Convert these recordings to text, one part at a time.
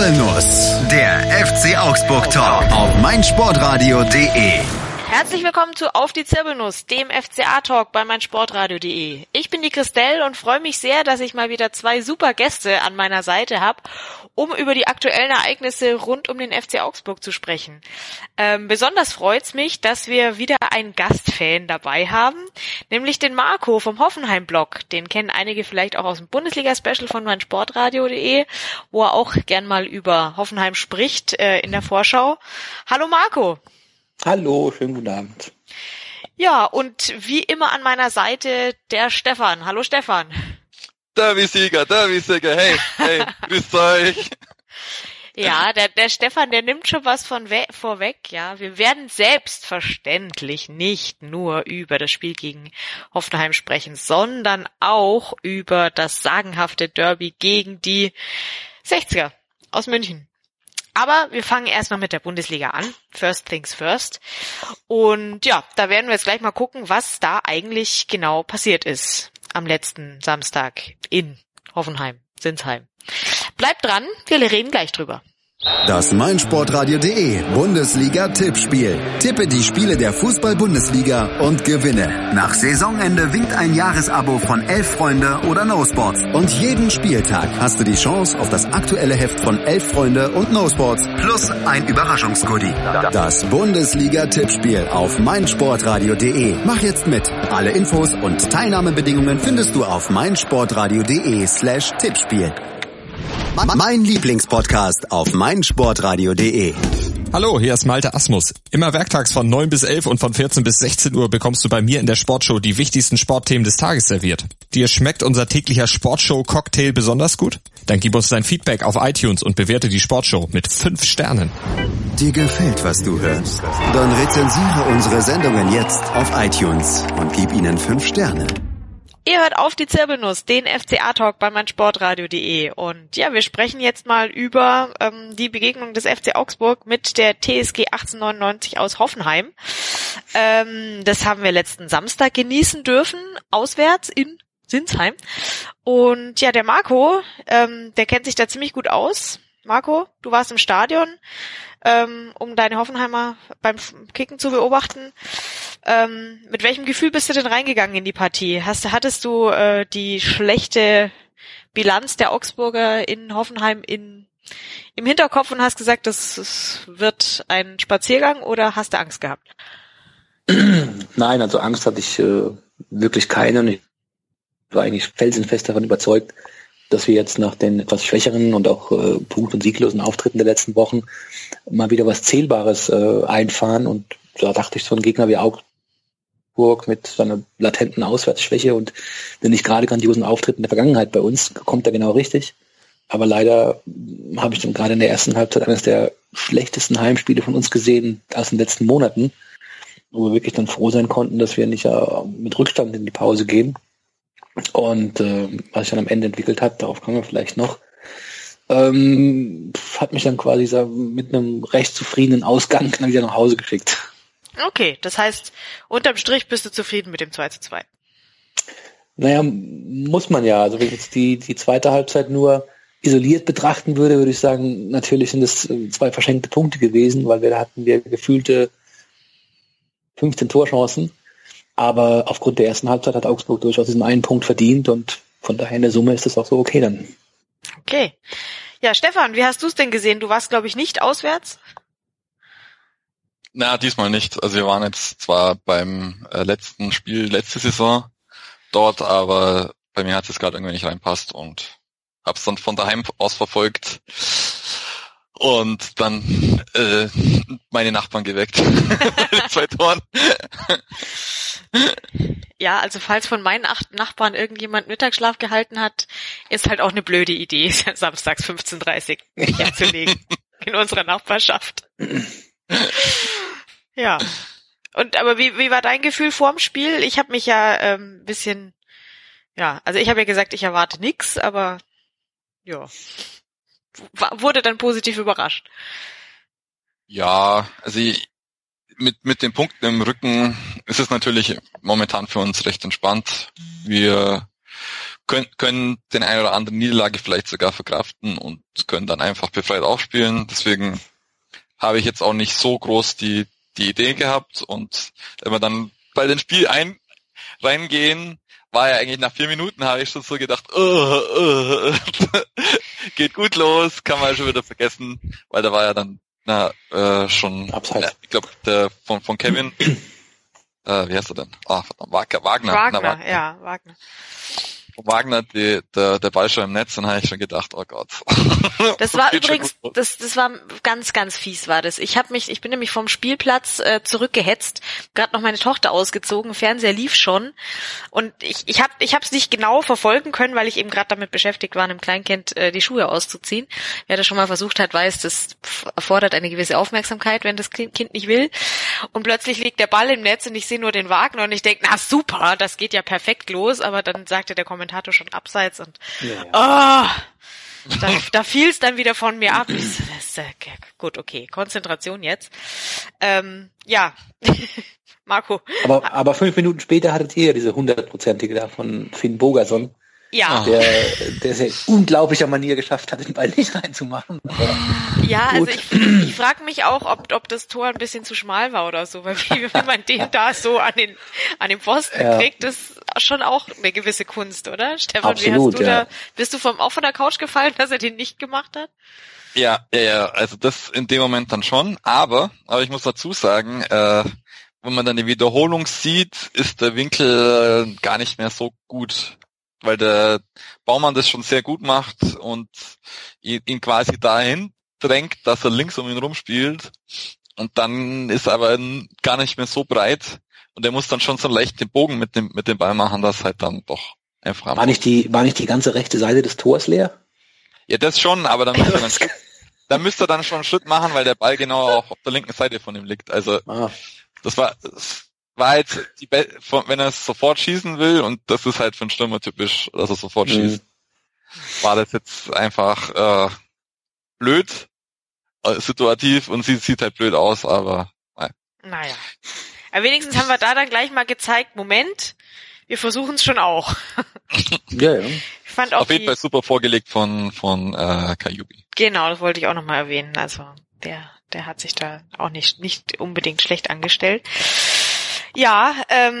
Zirbelnuss, der FC Augsburg Talk auf meinsportradio.de. Herzlich willkommen zu Auf die Zirbelnuss, dem FCA-Talk bei meinsportradio.de. Ich bin die Christelle und freue mich sehr, dass ich mal wieder zwei super Gäste an meiner Seite habe, um über die aktuellen Ereignisse rund um den FC Augsburg zu sprechen. Besonders freut's mich, dass wir wieder einen Gastfan dabei haben, nämlich den Marco vom Hoffenheim-Blog. Den kennen einige vielleicht auch aus dem Bundesliga-Special von meinsportradio.de, wo er auch gern mal über Hoffenheim spricht in der Vorschau. Hallo Marco! Hallo, schönen guten Abend. Ja, und wie immer an meiner Seite der Stefan. Hallo Stefan. Derby-Sieger, hey, grüßt euch. Ja, der Stefan, der nimmt schon was vorweg, ja. Wir werden selbstverständlich nicht nur über das Spiel gegen Hoffenheim sprechen, sondern auch über das sagenhafte Derby gegen die 60er aus München. Aber wir fangen erstmal mit der Bundesliga an. First things first. Und ja, da werden wir jetzt gleich mal gucken, was da eigentlich genau passiert ist am letzten Samstag in Hoffenheim-Sinsheim. Bleibt dran, wir reden gleich drüber. Das meinsportradio.de Bundesliga-Tippspiel. Tippe die Spiele der Fußball-Bundesliga und gewinne. Nach Saisonende winkt ein Jahresabo von 11 Freunde oder No Sports. Und jeden Spieltag hast du die Chance auf das aktuelle Heft von 11 Freunde und No Sports plus ein Überraschungsgoodie. Das Bundesliga-Tippspiel auf meinsportradio.de. Mach jetzt mit. Alle Infos und Teilnahmebedingungen findest du auf meinsportradio.de/Tippspiel. Mein Lieblingspodcast auf meinsportradio.de. Hallo, hier ist Malte Asmus. Immer werktags von 9 bis 11 und von 14 bis 16 Uhr bekommst du bei mir in der Sportshow die wichtigsten Sportthemen des Tages serviert. Dir schmeckt unser täglicher Sportshow-Cocktail besonders gut? Dann gib uns dein Feedback auf iTunes und bewerte die Sportshow mit 5 Sternen. Dir gefällt, was du hörst? Dann rezensiere unsere Sendungen jetzt auf iTunes und gib ihnen 5 Sterne. Ihr hört auf die Zirbelnuss, den FCA-Talk bei meinsportradio.de. Und ja, wir sprechen jetzt mal über die Begegnung des FC Augsburg mit der TSG 1899 aus Hoffenheim. Das haben wir letzten Samstag genießen dürfen, auswärts in Sinsheim. Und ja, der Marco, der kennt sich da ziemlich gut aus. Marco, du warst im Stadion, um deine Hoffenheimer beim Kicken zu beobachten. Mit welchem Gefühl bist du denn reingegangen in die Partie? Hattest du die schlechte Bilanz der Augsburger in Hoffenheim im Hinterkopf und hast gesagt, das wird ein Spaziergang, oder hast du Angst gehabt? Nein, also Angst hatte ich wirklich keine, und ich war eigentlich felsenfest davon überzeugt, dass wir jetzt nach den etwas schwächeren und auch punkt- und sieglosen Auftritten der letzten Wochen mal wieder was Zählbares einfahren. Und da dachte ich, so ein Gegner wie Augsburg mit seiner latenten Auswärtsschwäche und den nicht gerade grandiosen Auftritten der Vergangenheit bei uns kommt da genau richtig. Aber leider habe ich dann gerade in der ersten Halbzeit eines der schlechtesten Heimspiele von uns gesehen aus den letzten Monaten, wo wir wirklich dann froh sein konnten, dass wir nicht mit Rückstand in die Pause gehen. Und was sich dann am Ende entwickelt hat, darauf kommen wir vielleicht noch, hat mich dann quasi mit einem recht zufriedenen Ausgang dann wieder nach Hause geschickt. Okay, das heißt, unterm Strich bist du zufrieden mit dem 2:2. Naja, muss man ja. Also wenn ich jetzt die zweite Halbzeit nur isoliert betrachten würde ich sagen, natürlich sind es 2 verschenkte Punkte gewesen, weil da hatten wir gefühlte 15 Torchancen. Aber aufgrund der ersten Halbzeit hat Augsburg durchaus diesen einen Punkt verdient, und von daher in der Summe ist es auch so okay dann. Okay. Ja, Stefan, wie hast du es denn gesehen? Du warst, glaube ich, nicht auswärts? Na, diesmal nicht. Also wir waren jetzt zwar beim letzten Spiel letzte Saison dort, aber bei mir hat es gerade irgendwie nicht reinpasst und hab's dann von daheim aus verfolgt und dann meine Nachbarn geweckt mit 2 Toren. Ja, also falls von meinen 8 Nachbarn irgendjemand Mittagsschlaf gehalten hat, ist halt auch eine blöde Idee, samstags 15:30 Uhr herzulegen in unserer Nachbarschaft. Ja. Aber wie war dein Gefühl vorm Spiel? Ich habe mich ja ein bisschen, also ich habe ja gesagt, ich erwarte nix, aber ja, wurde dann positiv überrascht. Ja, also mit den Punkten im Rücken ist es natürlich momentan für uns recht entspannt. Wir können den einen oder anderen Niederlage vielleicht sogar verkraften und können dann einfach befreit aufspielen. Deswegen habe ich jetzt auch nicht so groß die Idee gehabt. Und wenn wir dann bei den Spiel reingehen, war ja eigentlich nach 4 Minuten, habe ich schon so gedacht, geht gut los, kann man schon wieder vergessen, weil da war ja dann schon, ich glaube, der von Kevin, wie heißt er denn? Wagner. Wagner. Von Wagner, der Ball schon im Netz, dann habe ich schon gedacht, oh Gott. Das war übrigens, das war ganz, ganz fies war das. Ich bin nämlich vom Spielplatz zurückgehetzt, gerade noch meine Tochter ausgezogen, Fernseher lief schon und ich hab's nicht genau verfolgen können, weil ich eben gerade damit beschäftigt war, einem Kleinkind die Schuhe auszuziehen. Wer das schon mal versucht hat, weiß, das erfordert eine gewisse Aufmerksamkeit, wenn das Kind nicht will. Und plötzlich liegt der Ball im Netz und ich sehe nur den Wagner und ich denke, na super, das geht ja perfekt los, aber dann sagte der Kommentator schon abseits und da fiel es dann wieder von mir ab. Gut, okay, Konzentration jetzt. Marco. Aber 5 Minuten später hattet ihr diese 100-prozentige da von Finn Bogerson. Ja. Der es ja in unglaublicher Manier geschafft hat, den Ball nicht reinzumachen. Ja, also ich frage mich auch, ob das Tor ein bisschen zu schmal war oder so, weil wie man den da so an den Pfosten kriegt, das ist schon auch eine gewisse Kunst, oder? Stefan, absolut, wie hast du bist du auch von der Couch gefallen, dass er den nicht gemacht hat? Ja, also das in dem Moment dann schon, aber ich muss dazu sagen, wenn man dann die Wiederholung sieht, ist der Winkel gar nicht mehr so gut, weil der Baumann das schon sehr gut macht und ihn quasi dahin drängt, dass er links um ihn rumspielt und dann ist er aber gar nicht mehr so breit und er muss dann schon so leicht den Bogen mit dem Ball machen, dass halt dann doch einfach war nicht die ganze rechte Seite des Tors leer? Ja, das schon, aber dann müsste er dann schon einen Schritt machen, weil der Ball genau auch auf der linken Seite von ihm liegt. Also das war jetzt wenn er es sofort schießen will, und das ist halt für einen Stürmer typisch, dass er sofort schießt, war das jetzt einfach blöd, situativ, und sie sieht halt blöd aus, aber naja. Aber wenigstens haben wir da dann gleich mal gezeigt, Moment, wir versuchen es schon auch. Ja. Ich fand auch auf jeden Fall super vorgelegt von Kajubi. Genau, das wollte ich auch nochmal erwähnen. Also der hat sich da auch nicht unbedingt schlecht angestellt. Ja,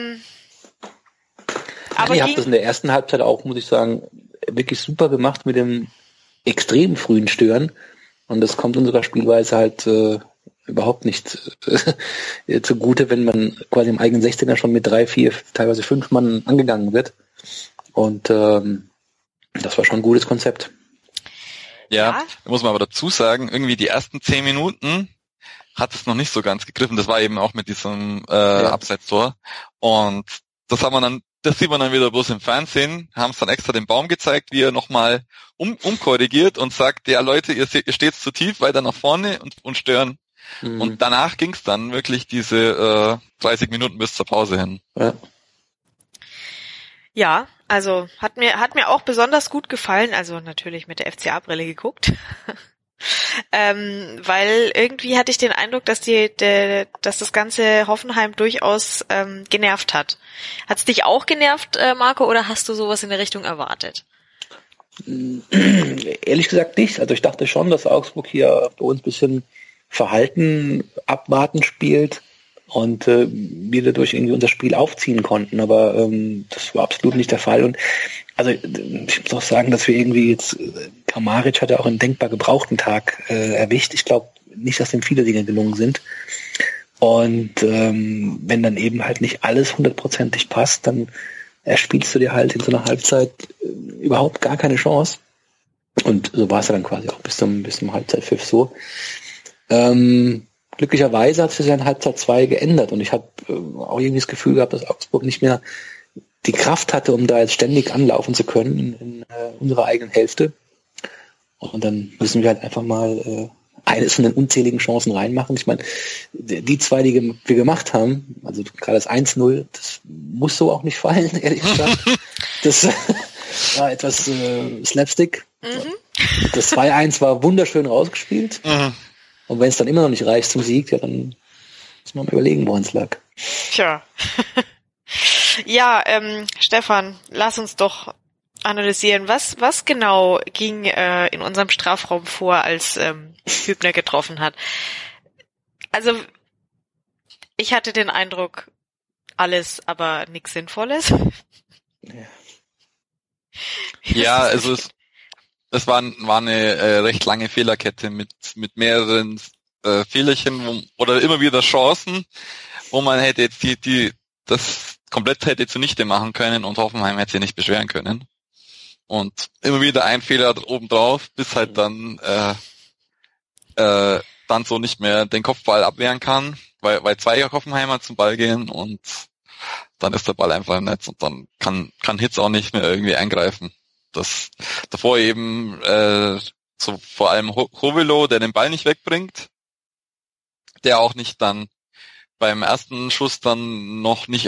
aber ihr habt das in der ersten Halbzeit auch, muss ich sagen, wirklich super gemacht mit dem extrem frühen Stören. Und das kommt unserer Spielweise halt überhaupt nicht zugute, wenn man quasi im eigenen 16er schon mit 3, 4, teilweise 5 Mann angegangen wird. Und das war schon ein gutes Konzept. Ja, da muss man aber dazu sagen, irgendwie die ersten 10 Minuten hat es noch nicht so ganz gegriffen. Das war eben auch mit diesem Abseitstor. Und das sieht man dann wieder bloß im Fernsehen, haben es dann extra den Baum gezeigt, wie er nochmal umkorrigiert und sagt, ja Leute, ihr steht zu tief, weiter nach vorne und stören. Und danach ging es dann wirklich diese 30 Minuten bis zur Pause hin. Ja, also hat mir auch besonders gut gefallen, also natürlich mit der FCA-Brille geguckt. Weil irgendwie hatte ich den Eindruck, dass das ganze Hoffenheim durchaus genervt hat. Hat's dich auch genervt, Marco, oder hast du sowas in der Richtung erwartet? Ehrlich gesagt nicht. Also ich dachte schon, dass Augsburg hier bei uns ein bisschen verhalten, abwarten spielt und wir dadurch irgendwie unser Spiel aufziehen konnten. Aber das war absolut nicht der Fall. Und also ich muss auch sagen, dass wir irgendwie jetzt, Kramaric hat ja auch einen denkbar gebrauchten Tag erwischt. Ich glaube nicht, dass ihm viele Dinge gelungen sind. Und wenn dann eben halt nicht alles 100%ig passt, dann erspielst du dir halt in so einer Halbzeit überhaupt gar keine Chance. Und so war es ja dann quasi auch bis zum Halbzeitpfiff so. Glücklicherweise hat sich ja in Halbzeit 2 geändert und ich habe auch irgendwie das Gefühl gehabt, dass Augsburg nicht mehr die Kraft hatte, um da jetzt ständig anlaufen zu können in unserer eigenen Hälfte. Und dann müssen wir halt einfach mal eines von den unzähligen Chancen reinmachen. Ich meine, die 2, die wir gemacht haben, also gerade das 1-0, das muss so auch nicht fallen, ehrlich gesagt. Das war etwas Slapstick. Das 2-1 war wunderschön rausgespielt. Und wenn es dann immer noch nicht reicht zum Sieg, ja, dann muss man mal überlegen, woran es lag. Tja. Ja, Stefan, lass uns doch analysieren. Was genau ging in unserem Strafraum vor, als Hübner getroffen hat? Also ich hatte den Eindruck, alles, aber nichts Sinnvolles. Ja, also es war eine recht lange Fehlerkette mit mehreren Fehlerchen oder immer wieder Chancen, wo man hätte jetzt das komplett hätte zunichte machen können und Hoffenheim hätte sich nicht beschweren können. Und immer wieder ein Fehler obendrauf, bis halt dann so nicht mehr den Kopfball abwehren kann, weil zwei Hoffenheimer zum Ball gehen und dann ist der Ball einfach im Netz und dann kann Hitz auch nicht mehr irgendwie eingreifen. Das davor eben so vor allem Hovelo, der den Ball nicht wegbringt, der auch nicht dann beim ersten Schuss dann noch nicht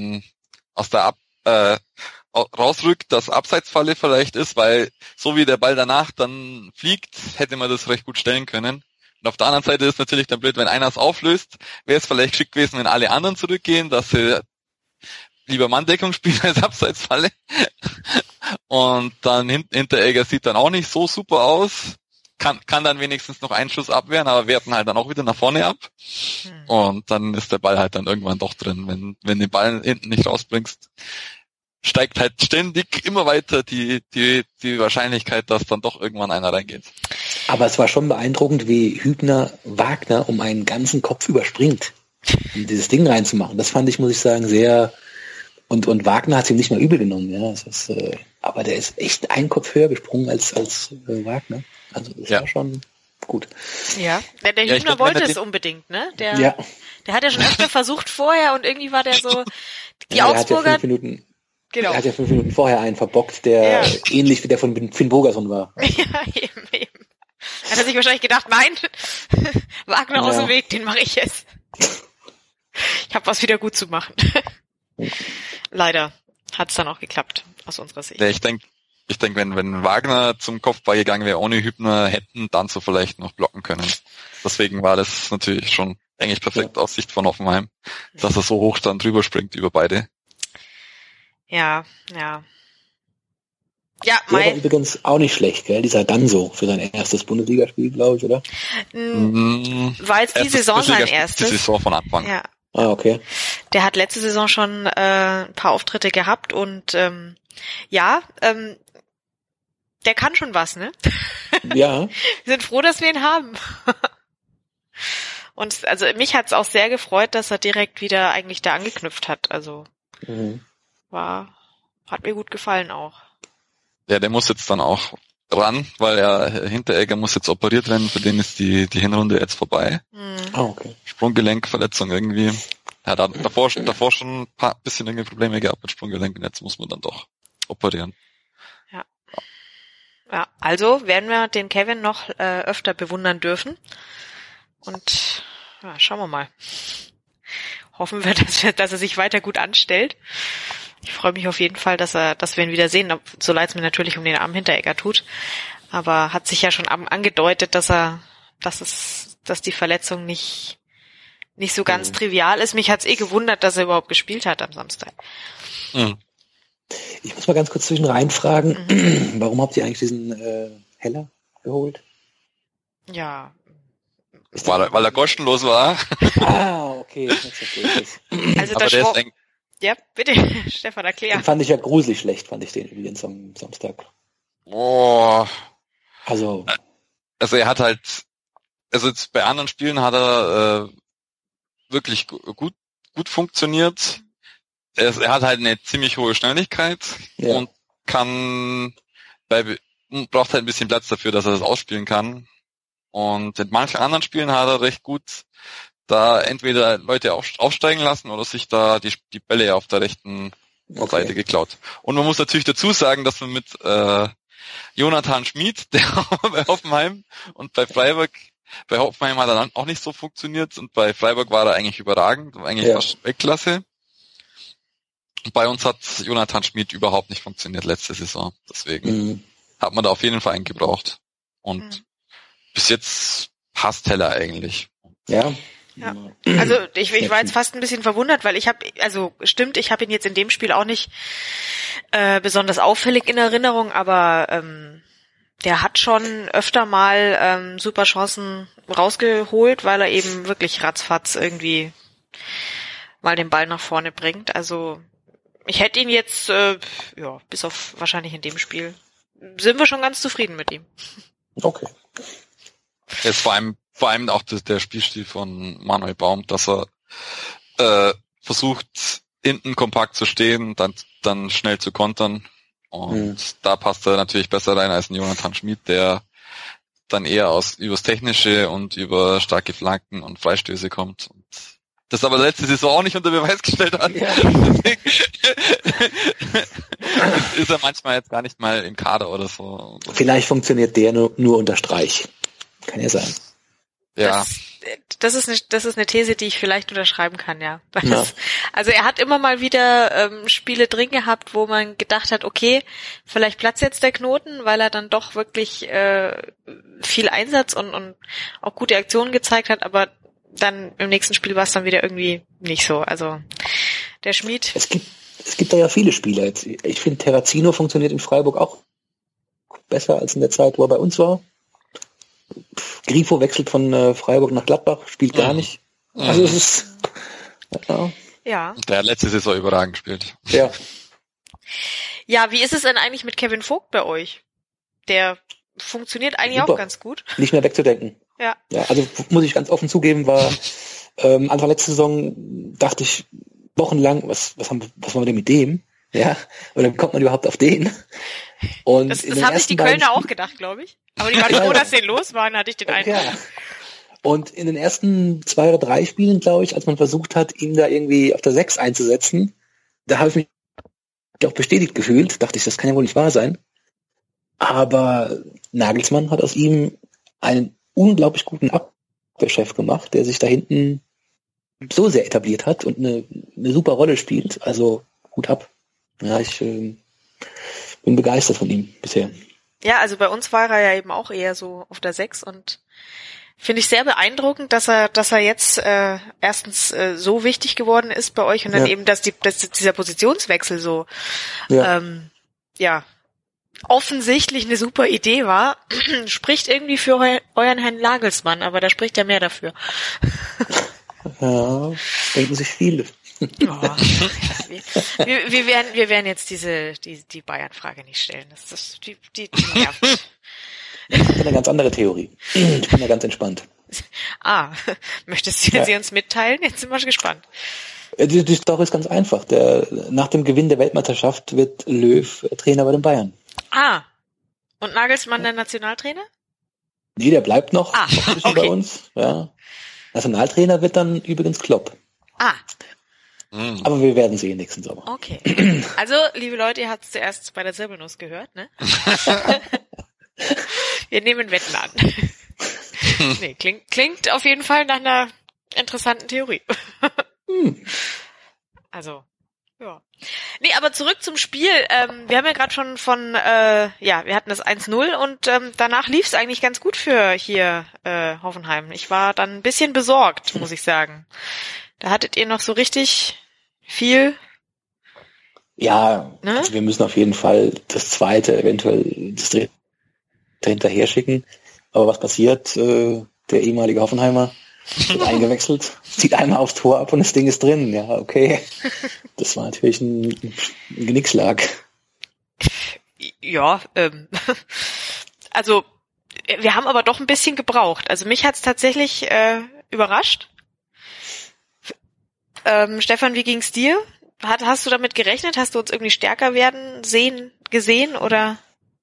rausrückt, dass Abseitsfalle vielleicht ist, weil so wie der Ball danach dann fliegt, hätte man das recht gut stellen können. Und auf der anderen Seite ist natürlich dann blöd, wenn einer es auflöst, wäre es vielleicht geschickt gewesen, wenn alle anderen zurückgehen, dass sie lieber Manndeckung spielen als Abseitsfalle. Und dann Hinteregger sieht dann auch nicht so super aus, kann dann wenigstens noch einen Schuss abwehren, aber werten halt dann auch wieder nach vorne ab. Und dann ist der Ball halt dann irgendwann doch drin. Wenn den Ball hinten nicht rausbringst, steigt halt ständig immer weiter die Wahrscheinlichkeit, dass dann doch irgendwann einer reingeht. Aber es war schon beeindruckend, wie Hübner Wagner um einen ganzen Kopf überspringt, um dieses Ding reinzumachen. Das fand ich, muss ich sagen, sehr... Und Wagner hat es ihm nicht mal übel genommen. Ja, das ist, aber der ist echt einen Kopf höher gesprungen als Wagner. Also das war schon gut. Ja, der Hübner wollte es unbedingt, ne? Der hat ja schon öfter versucht vorher und irgendwie war der so... Die Augsburger... Er hat ja 5 Minuten vorher einen verbockt, der ähnlich wie der von Finn Bogerson war. Ja, eben. Hat er sich wahrscheinlich gedacht, nein, Wagner aus dem Weg, den mache ich jetzt. Ich habe was wieder gut zu machen. Leider hat es dann auch geklappt, aus unserer Sicht. Ja, ich denk, wenn Wagner zum Kopfball gegangen wäre, ohne Hübner, hätten dann so vielleicht noch blocken können. Deswegen war das natürlich schon eigentlich perfekt aus Sicht von Hoffenheim, dass er so hoch dann drüber springt über beide. Ja. Der war übrigens auch nicht schlecht, gell? Dieser Ganso für sein erstes Bundesligaspiel, glaube ich, oder? War jetzt die Saison sein erstes? Die Saison von Anfang. Ja. Ah, okay. Der hat letzte Saison schon ein paar Auftritte gehabt und der kann schon was, ne? Ja. Wir sind froh, dass wir ihn haben. Und also mich hat's auch sehr gefreut, dass er direkt wieder eigentlich da angeknüpft hat. Also hat mir gut gefallen auch. Ja, der muss jetzt dann auch ran, weil Hinteregger muss jetzt operiert werden, für den ist die Hinrunde jetzt vorbei. Okay. Sprunggelenkverletzung irgendwie. Er hat davor schon ein bisschen irgendwie Probleme gehabt mit Sprunggelenk und jetzt muss man dann doch operieren. Ja, also werden wir den Kevin noch öfter bewundern dürfen. Und schauen wir mal. Hoffen wir, dass er sich weiter gut anstellt. Ich freue mich auf jeden Fall, dass wir ihn wieder sehen, so leid es mir natürlich um den armen Hinteregger tut. Aber hat sich ja schon angedeutet, dass die Verletzung nicht so ganz trivial ist. Mich hat's gewundert, dass er überhaupt gespielt hat am Samstag. Ich muss mal ganz kurz zwischen reinfragen, warum habt ihr eigentlich diesen Heller geholt? Ja. Weil er kostenlos war. Okay. Also aber der ist ja, bitte, Stefan, erklär. Den fand ich ja gruselig schlecht, fand ich den übrigens am Samstag. Also er hat halt, also jetzt bei anderen Spielen hat er wirklich gut funktioniert. Er hat halt eine ziemlich hohe Schnelligkeit und braucht halt ein bisschen Platz dafür, dass er das ausspielen kann. Und in manchen anderen Spielen hat er recht gut da entweder Leute aufsteigen lassen oder sich da die Bälle auf der rechten Seite geklaut. Und man muss natürlich dazu sagen, dass man mit Jonathan Schmid, der bei Hoffenheim und bei Freiburg, bei Hoffenheim hat er dann auch nicht so funktioniert und bei Freiburg war er eigentlich überragend, eigentlich fast Weltklasse. Und bei uns hat Jonathan Schmid überhaupt nicht funktioniert letzte Saison. Deswegen hat man da auf jeden Fall einen gebraucht. Und bis jetzt passt Heller eigentlich. Ja. Ja. Also ich war jetzt fast ein bisschen verwundert, weil ich habe ihn jetzt in dem Spiel auch nicht besonders auffällig in Erinnerung, aber der hat schon öfter mal super Chancen rausgeholt, weil er eben wirklich ratzfatz irgendwie mal den Ball nach vorne bringt. Also ich hätte ihn jetzt, bis auf wahrscheinlich in dem Spiel, sind wir schon ganz zufrieden mit ihm. Okay. Jetzt vor allem auch der Spielstil von Manuel Baum, dass er versucht, hinten kompakt zu stehen, dann schnell zu kontern. Und da passt er natürlich besser rein als ein Jonathan Schmid, der dann eher übers Technische und über starke Flanken und Freistöße kommt. Und das aber letzte Saison auch nicht unter Beweis gestellt hat. Ja. Deswegen ist er manchmal jetzt gar nicht mal im Kader oder so. Vielleicht funktioniert der nur unter Streich. Kann ja sein. Ja. Das ist eine These, die ich vielleicht unterschreiben kann, ja. Also er hat immer mal wieder Spiele drin gehabt, wo man gedacht hat, okay, vielleicht platzt jetzt der Knoten, weil er dann doch wirklich viel Einsatz und auch gute Aktionen gezeigt hat, aber dann im nächsten Spiel war es dann wieder irgendwie nicht so. Also der Schmid. Es gibt da ja viele Spieler jetzt. Ich finde, Terrazino funktioniert in Freiburg auch besser als in der Zeit, wo er bei uns war. Grifo wechselt von Freiburg nach Gladbach, spielt gar nicht. Also es ist ja. Der hat letzte Saison überragend gespielt. Ja. Ja, wie ist es denn eigentlich mit Kevin Vogt bei euch? Der funktioniert eigentlich Super. Auch ganz gut. Nicht mehr wegzudenken. Ja. Also muss ich ganz offen zugeben, war Anfang letzte Saison dachte ich wochenlang, was wollen wir denn mit dem? Ja, oder wie kommt man überhaupt auf den? Und das haben sich die Kölner auch gedacht, glaube ich. Aber die waren froh, dass den los waren, hatte ich den Eindruck. Ja. Und in den ersten 2 oder 3 Spielen, glaube ich, als man versucht hat, ihn da irgendwie auf der 6 einzusetzen, da habe ich mich auch bestätigt gefühlt. Dachte ich, das kann ja wohl nicht wahr sein. Aber Nagelsmann hat aus ihm einen unglaublich guten Abwehrchef gemacht, der sich da hinten so sehr etabliert hat und eine super Rolle spielt. Also Hut ab. Ja, ich bin begeistert von ihm bisher. Ja, also bei uns war er ja eben auch eher so auf der 6 und finde ich sehr beeindruckend, dass er jetzt erstens so wichtig geworden ist bei euch und dann eben, dass dieser Positionswechsel so offensichtlich eine super Idee war. Spricht irgendwie für euren Herrn Nagelsmann, aber da spricht ja mehr dafür. Ja, denken sich viele. Oh, wir werden jetzt die Bayern-Frage nicht stellen. Die nervt. Ich habe eine ganz andere Theorie. Ich bin da ganz entspannt. Möchtest du sie uns mitteilen? Jetzt sind wir schon gespannt. Die Story ist ganz einfach. Nach dem Gewinn der Weltmeisterschaft wird Löw Trainer bei den Bayern. Und Nagelsmann der Nationaltrainer? Nee, der bleibt noch okay. bei uns. Ja. Nationaltrainer wird dann übrigens Klopp. Aber wir werden sehen nächsten Sommer. Okay. Also, liebe Leute, ihr habt es zuerst bei der Zirbelnuss gehört, ne? Wir nehmen Wetten an. Nee, klingt auf jeden Fall nach einer interessanten Theorie. Also, ja. Nee, aber zurück zum Spiel. Wir haben ja gerade schon wir hatten das 1-0 und danach lief es eigentlich ganz gut für hier Hoffenheim. Ich war dann ein bisschen besorgt, muss ich sagen. Da hattet ihr noch so richtig viel. Ja, ne? Also wir müssen auf jeden Fall das zweite, eventuell das dritte hinterher schicken. Aber was passiert? Der ehemalige Hoffenheimer wird eingewechselt, zieht einmal aufs Tor ab und das Ding ist drin. Ja, okay. Das war natürlich ein Genickschlag. Ja, also wir haben aber doch ein bisschen gebraucht. Also mich hat's tatsächlich überrascht. Stefan, wie ging's dir? Hast du damit gerechnet? Hast du uns irgendwie stärker gesehen oder?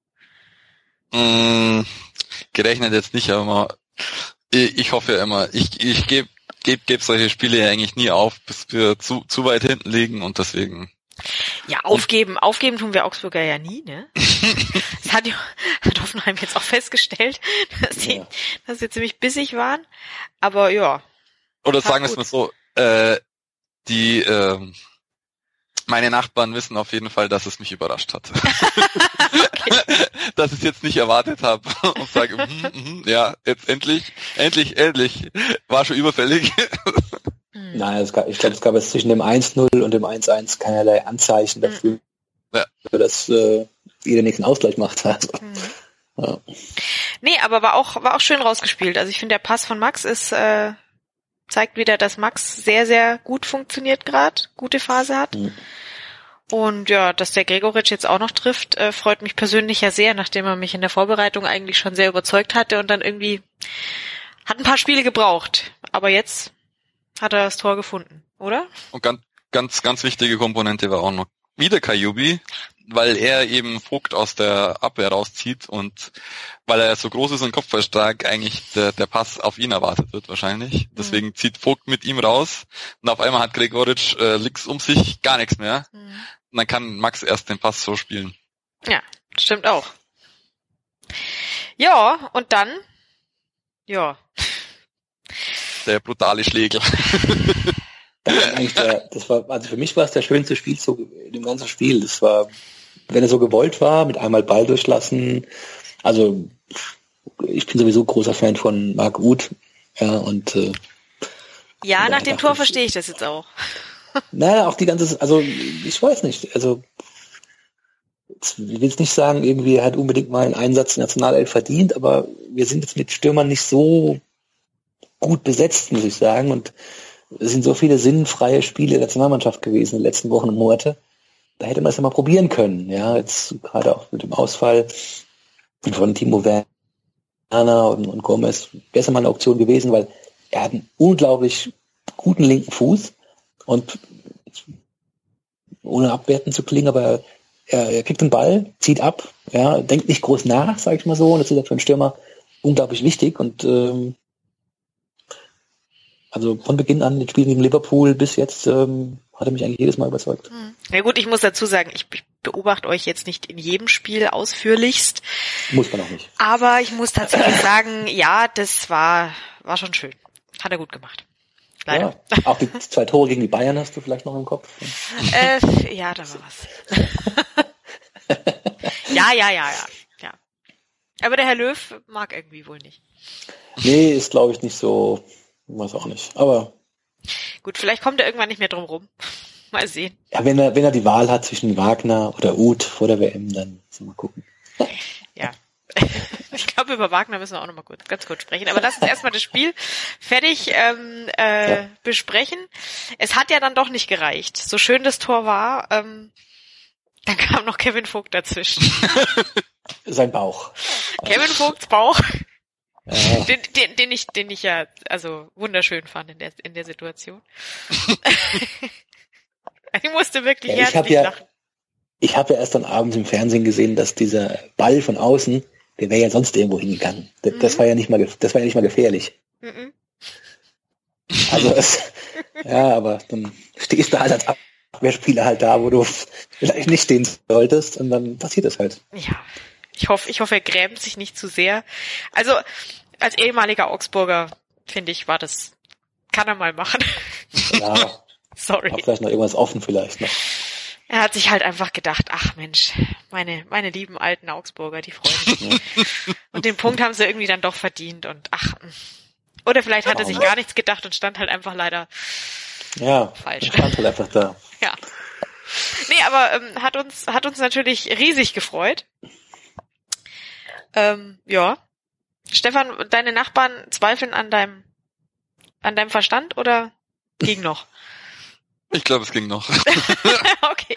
Gerechnet jetzt nicht, aber ich hoffe ja immer, ich gebe solche Spiele ja eigentlich nie auf, bis wir zu weit hinten liegen und deswegen. Ja, aufgeben tun wir Augsburger ja nie, ne? Das hat Hoffenheim jetzt auch festgestellt, dass sie ziemlich bissig waren, aber ja. Oder sagen wir es mal so, Meine Nachbarn wissen auf jeden Fall, dass es mich überrascht hat. Dass ich es jetzt nicht erwartet habe und sage, ja, jetzt endlich, war schon überfällig. Nein, ich glaube, es gab jetzt zwischen dem 1-0 und dem 1-1 keinerlei Anzeichen dafür, dass jeder nächsten Ausgleich macht. Also, ja. Nee, aber war auch schön rausgespielt. Also ich finde, der Pass von Max zeigt wieder, dass Max sehr, sehr gut funktioniert gerade, gute Phase hat. Und ja, dass der Gregoritsch jetzt auch noch trifft, freut mich persönlich ja sehr, nachdem er mich in der Vorbereitung eigentlich schon sehr überzeugt hatte und dann irgendwie hat ein paar Spiele gebraucht. Aber jetzt hat er das Tor gefunden, oder? Und ganz wichtige Komponente war auch noch wieder Kajubi, weil er eben Vogt aus der Abwehr rauszieht und weil er so groß ist und kopfballstark eigentlich der Pass auf ihn erwartet wird wahrscheinlich. Deswegen zieht Vogt mit ihm raus und auf einmal hat Gregoritsch links um sich gar nichts mehr. Und dann kann Max erst den Pass so spielen. Ja, stimmt auch. Ja, und dann, ja. Der brutale Schläger. Das war, also für mich war es der schönste Spielzug in dem ganzen Spiel. Das war, wenn er so gewollt war, mit einmal Ball durchlassen. Also ich bin sowieso großer Fan von Marc Uth. Ja, und ja, nach dem Tor verstehe ich das jetzt auch. Naja, auch die ganze, also ich weiß nicht, also ich will jetzt nicht sagen, irgendwie er hat unbedingt mal einen Einsatz in der Nationalelf verdient, aber wir sind jetzt mit Stürmern nicht so gut besetzt, muss ich sagen, und es sind so viele sinnfreie Spiele der Nationalmannschaft gewesen in den letzten Wochen und Monate. Da hätte man es ja mal probieren können. Ja, jetzt gerade auch mit dem Ausfall von Timo Werner und Gomez wäre es mal eine Option gewesen, weil er hat einen unglaublich guten linken Fuß und ohne abwertend zu klingen, aber er kriegt den Ball, zieht ab, ja, denkt nicht groß nach, sage ich mal so, und das ist ja für einen Stürmer unglaublich wichtig und also von Beginn an, den Spielen gegen Liverpool bis jetzt, hat er mich eigentlich jedes Mal überzeugt. Ja gut, ich muss dazu sagen, ich beobachte euch jetzt nicht in jedem Spiel ausführlichst. Muss man auch nicht. Aber ich muss tatsächlich sagen, ja, das war schon schön. Hat er gut gemacht. Leider. Ja, auch die 2 Tore gegen die Bayern hast du vielleicht noch im Kopf? Ja, da war was. Ja. Aber der Herr Löw mag irgendwie wohl nicht. Nee, ist glaube ich nicht so, weiß auch nicht. Aber gut, vielleicht kommt er irgendwann nicht mehr drum rum. Mal sehen. Ja, wenn er die Wahl hat zwischen Wagner oder Uth vor der WM, dann mal gucken. Ja. Ich glaube, über Wagner müssen wir auch noch mal ganz kurz sprechen. Aber lass uns erstmal das Spiel fertig besprechen. Es hat ja dann doch nicht gereicht. So schön das Tor war, dann kam noch Kevin Vogt dazwischen. Sein Bauch. Kevin Vogts Bauch. Ja. Den ich ja also wunderschön fand in der Situation. Ich musste wirklich herzlich lachen. Ich habe ja erst dann abends im Fernsehen gesehen, dass dieser Ball von außen, der wäre ja sonst irgendwo hingegangen. Das war ja nicht mal gefährlich. Also aber dann stehst du halt als Abwehrspieler halt da, wo du vielleicht nicht stehen solltest und dann passiert es halt. Ja. Ich hoffe, er grämt sich nicht zu sehr. Also, als ehemaliger Augsburger, finde ich, kann er mal machen. Ja. Sorry. Hab vielleicht noch irgendwas offen vielleicht noch. Er hat sich halt einfach gedacht, ach Mensch, meine lieben alten Augsburger, die freuen sich. Und den Punkt haben sie irgendwie dann doch verdient und oder vielleicht hat er sich gar nichts gedacht und stand halt einfach leider falsch. Er stand halt einfach da. Ja. Nee, aber hat uns natürlich riesig gefreut. Ja. Stefan, deine Nachbarn zweifeln an deinem Verstand oder ging noch? Ich glaube, es ging noch. Okay.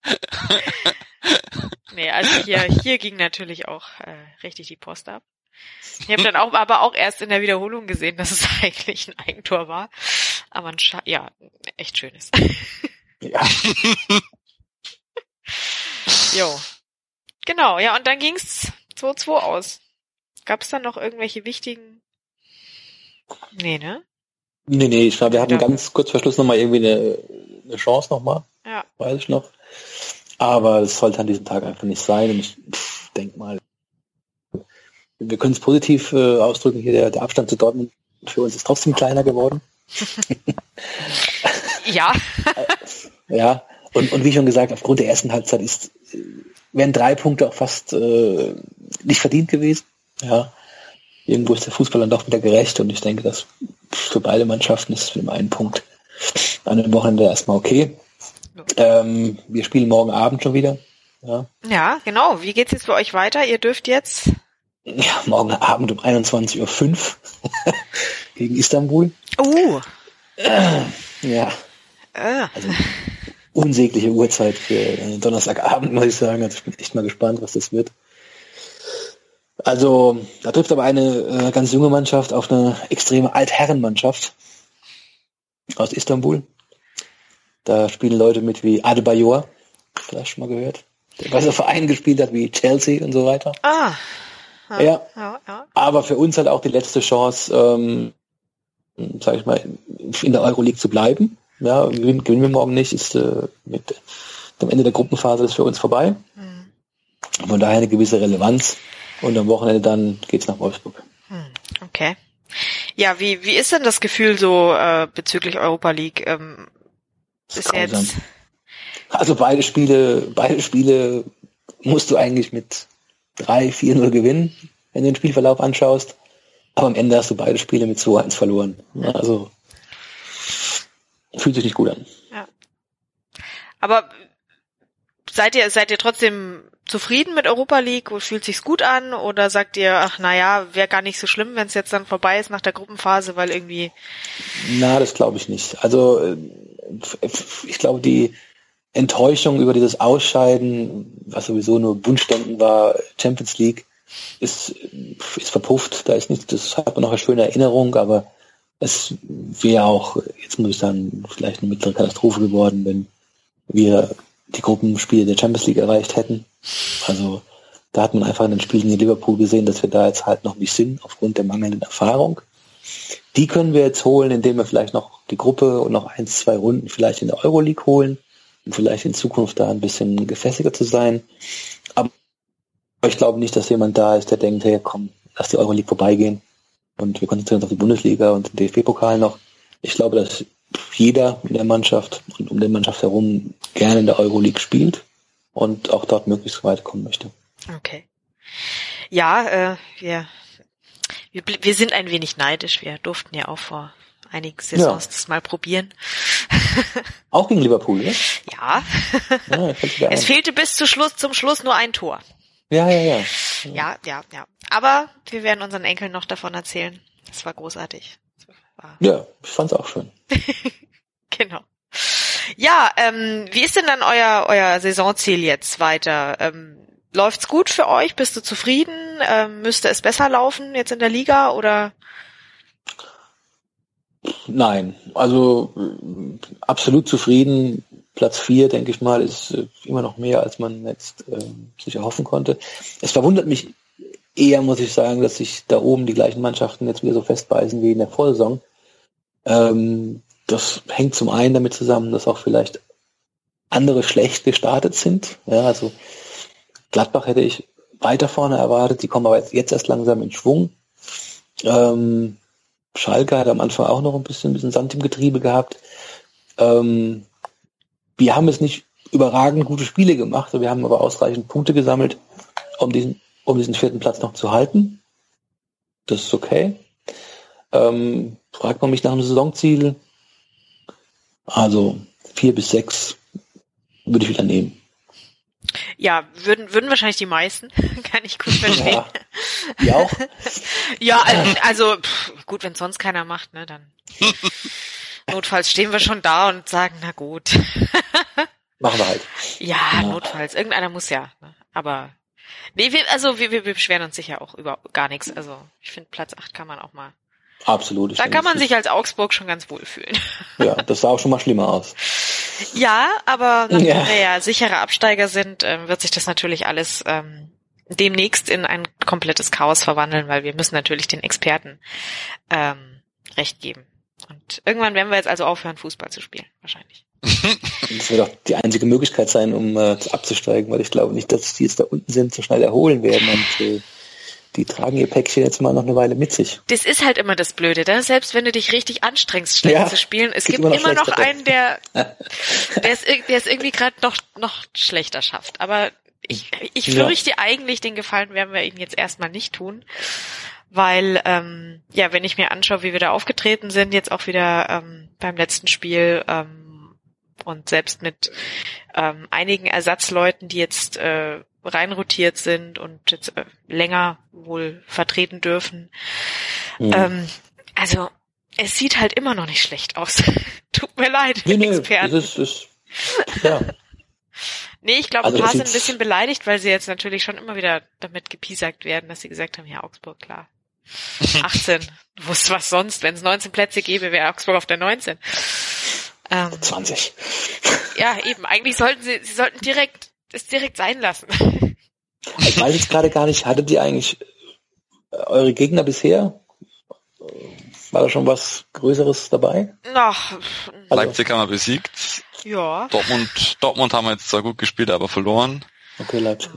Nee, also hier ging natürlich auch richtig die Post ab. Ich habe dann aber auch erst in der Wiederholung gesehen, dass es eigentlich ein Eigentor war. Aber echt schönes. Ja. Jo. Genau, ja, und dann ging's 2-2 aus. Gab es dann noch irgendwelche wichtigen? Nee, ne? Nee, ich glaube, wir hatten ganz kurz vor Schluss nochmal irgendwie eine Chance nochmal. Ja. Weiß ich noch. Aber es sollte an diesem Tag einfach nicht sein. Und ich denke mal, wir können es positiv ausdrücken. Hier der Abstand zu Dortmund für uns ist trotzdem kleiner geworden. Ja. Ja, Und wie schon gesagt, aufgrund der ersten Halbzeit wären 3 Punkte auch fast nicht verdient gewesen. Ja. Irgendwo ist der Fußball dann doch wieder gerecht und ich denke, dass für beide Mannschaften ist es mit dem einen Punkt an dem Wochenende erstmal okay. Wir spielen morgen Abend schon wieder. Ja, genau. Wie geht's jetzt für euch weiter? Ihr dürft jetzt... Ja, morgen Abend um 21.05 Uhr gegen Istanbul. Ja. Also unsägliche Uhrzeit für Donnerstagabend, muss ich sagen. Also ich bin echt mal gespannt, was das wird. Also da trifft aber eine ganz junge Mannschaft auf eine extreme Altherrenmannschaft aus Istanbul. Da spielen Leute mit wie Adebayor, vielleicht schon mal gehört, der bei so Vereinen gespielt hat wie Chelsea und so weiter. Ja. Aber für uns halt auch die letzte Chance, sag ich mal, in der Euroleague zu bleiben. Ja, gewinnen wir morgen nicht, ist mit dem Ende der Gruppenphase das für uns vorbei. Von daher eine gewisse Relevanz. Und am Wochenende dann geht's nach Wolfsburg. Okay. Ja, wie ist denn das Gefühl so bezüglich Europa League? Ist jetzt... Also beide Spiele musst du eigentlich mit 3-4-0 gewinnen, wenn du den Spielverlauf anschaust. Aber am Ende hast du beide Spiele mit 2-1 verloren. Ja, also fühlt sich nicht gut an. Ja. Aber seid ihr trotzdem zufrieden mit Europa League? Fühlt sich's gut an? Oder sagt ihr, ach naja, wäre gar nicht so schlimm, wenn es jetzt dann vorbei ist nach der Gruppenphase, weil irgendwie... Na, das glaube ich nicht. Also ich glaube, die Enttäuschung über dieses Ausscheiden, was sowieso nur Wunschdenken war, Champions League, ist verpufft. Das hat man noch eine schöne Erinnerung, aber es wäre auch, jetzt muss ich sagen, vielleicht eine mittlere Katastrophe geworden, wenn wir die Gruppenspiele der Champions League erreicht hätten. Also da hat man einfach in den Spielen in Liverpool gesehen, dass wir da jetzt halt noch nicht sind, aufgrund der mangelnden Erfahrung. Die können wir jetzt holen, indem wir vielleicht noch die Gruppe und noch 1-2 Runden vielleicht in der Euroleague holen, um vielleicht in Zukunft da ein bisschen gefestigter zu sein. Aber ich glaube nicht, dass jemand da ist, der denkt, hey, komm, lass die Euroleague vorbeigehen und wir konzentrieren uns auf die Bundesliga und den DFB-Pokal noch. Ich glaube, dass jeder in der Mannschaft und um die Mannschaft herum gerne in der Euroleague spielt und auch dort möglichst weit kommen möchte. Okay. Ja, wir sind ein wenig neidisch. Wir durften ja auch vor einigen Saisons das mal probieren. Auch gegen Liverpool, ne? Ja. Es fehlte bis zum Schluss nur ein Tor. Ja. Ja. Aber wir werden unseren Enkeln noch davon erzählen. Das war großartig. Ja, ich fand's auch schön. Genau. Ja, wie ist denn dann euer Saisonziel jetzt weiter? Läuft's gut für euch? Bist du zufrieden? Müsste es besser laufen jetzt in der Liga oder? Nein, also absolut zufrieden. Platz 4, denke ich mal, ist immer noch mehr, als man jetzt sich erhoffen konnte. Es verwundert mich eher, muss ich sagen, dass sich da oben die gleichen Mannschaften jetzt wieder so festbeißen wie in der Vorsaison. Das hängt zum einen damit zusammen, dass auch vielleicht andere schlecht gestartet sind. Ja, also Gladbach hätte ich weiter vorne erwartet, die kommen aber jetzt erst langsam in Schwung. Schalke hat am Anfang auch noch ein bisschen Sand im Getriebe gehabt. Wir haben es nicht überragend gute Spiele gemacht, wir haben aber ausreichend Punkte gesammelt, um diesen 4. Platz noch zu halten. Das ist okay. Fragt man mich nach einem Saisonziel, also 4 bis 6 würde ich wieder nehmen. Ja, würden wahrscheinlich die meisten, kann ich gut verstehen. Ja, die auch? Ja, also gut, wenn sonst keiner macht, ne, dann notfalls stehen wir schon da und sagen, na gut. Machen wir halt. Ja, notfalls. Irgendeiner muss ja. Ne? Aber nee, wir beschweren uns sicher auch über gar nichts. Also ich finde, Platz 8 kann man auch mal. Absolut. Da kann man sich als Augsburg schon ganz wohl fühlen. Ja, das sah auch schon mal schlimmer aus. Ja, aber nachdem wir ja sichere Absteiger sind, wird sich das natürlich alles demnächst in ein komplettes Chaos verwandeln, weil wir müssen natürlich den Experten Recht geben. Und irgendwann werden wir jetzt also aufhören, Fußball zu spielen, wahrscheinlich. Das wird auch die einzige Möglichkeit sein, um abzusteigen, weil ich glaube nicht, dass die jetzt da unten sind, so schnell erholen werden und die tragen ihr Päckchen jetzt mal noch eine Weile mit sich. Das ist halt immer das Blöde, ne? Selbst wenn du dich richtig anstrengst, schlecht zu spielen, es gibt immer noch einen, der es irgendwie gerade noch schlechter schafft. Aber ich fürchte eigentlich, den Gefallen werden wir ihnen jetzt erstmal nicht tun. Weil, wenn ich mir anschaue, wie wir da aufgetreten sind, jetzt auch wieder beim letzten Spiel und selbst mit einigen Ersatzleuten, die jetzt reinrotiert sind und jetzt länger wohl vertreten dürfen. Also, es sieht halt immer noch nicht schlecht aus. Tut mir leid, Experten. Nee, ich glaube, ein paar sind ein bisschen beleidigt, weil sie jetzt natürlich schon immer wieder damit gepiesackt werden, dass sie gesagt haben, ja, Augsburg, klar. 18. Du wusstest was sonst. Wenn es 19 Plätze gäbe, wäre Augsburg auf der 19. 20. Ja, eben. Eigentlich sollten sie sollten direkt sein lassen. Ich weiß jetzt gerade gar nicht, hattet ihr eigentlich eure Gegner bisher? War da schon was Größeres dabei? Leipzig haben wir besiegt. Ja. Dortmund haben wir jetzt zwar gut gespielt, aber verloren. Okay, Leipzig.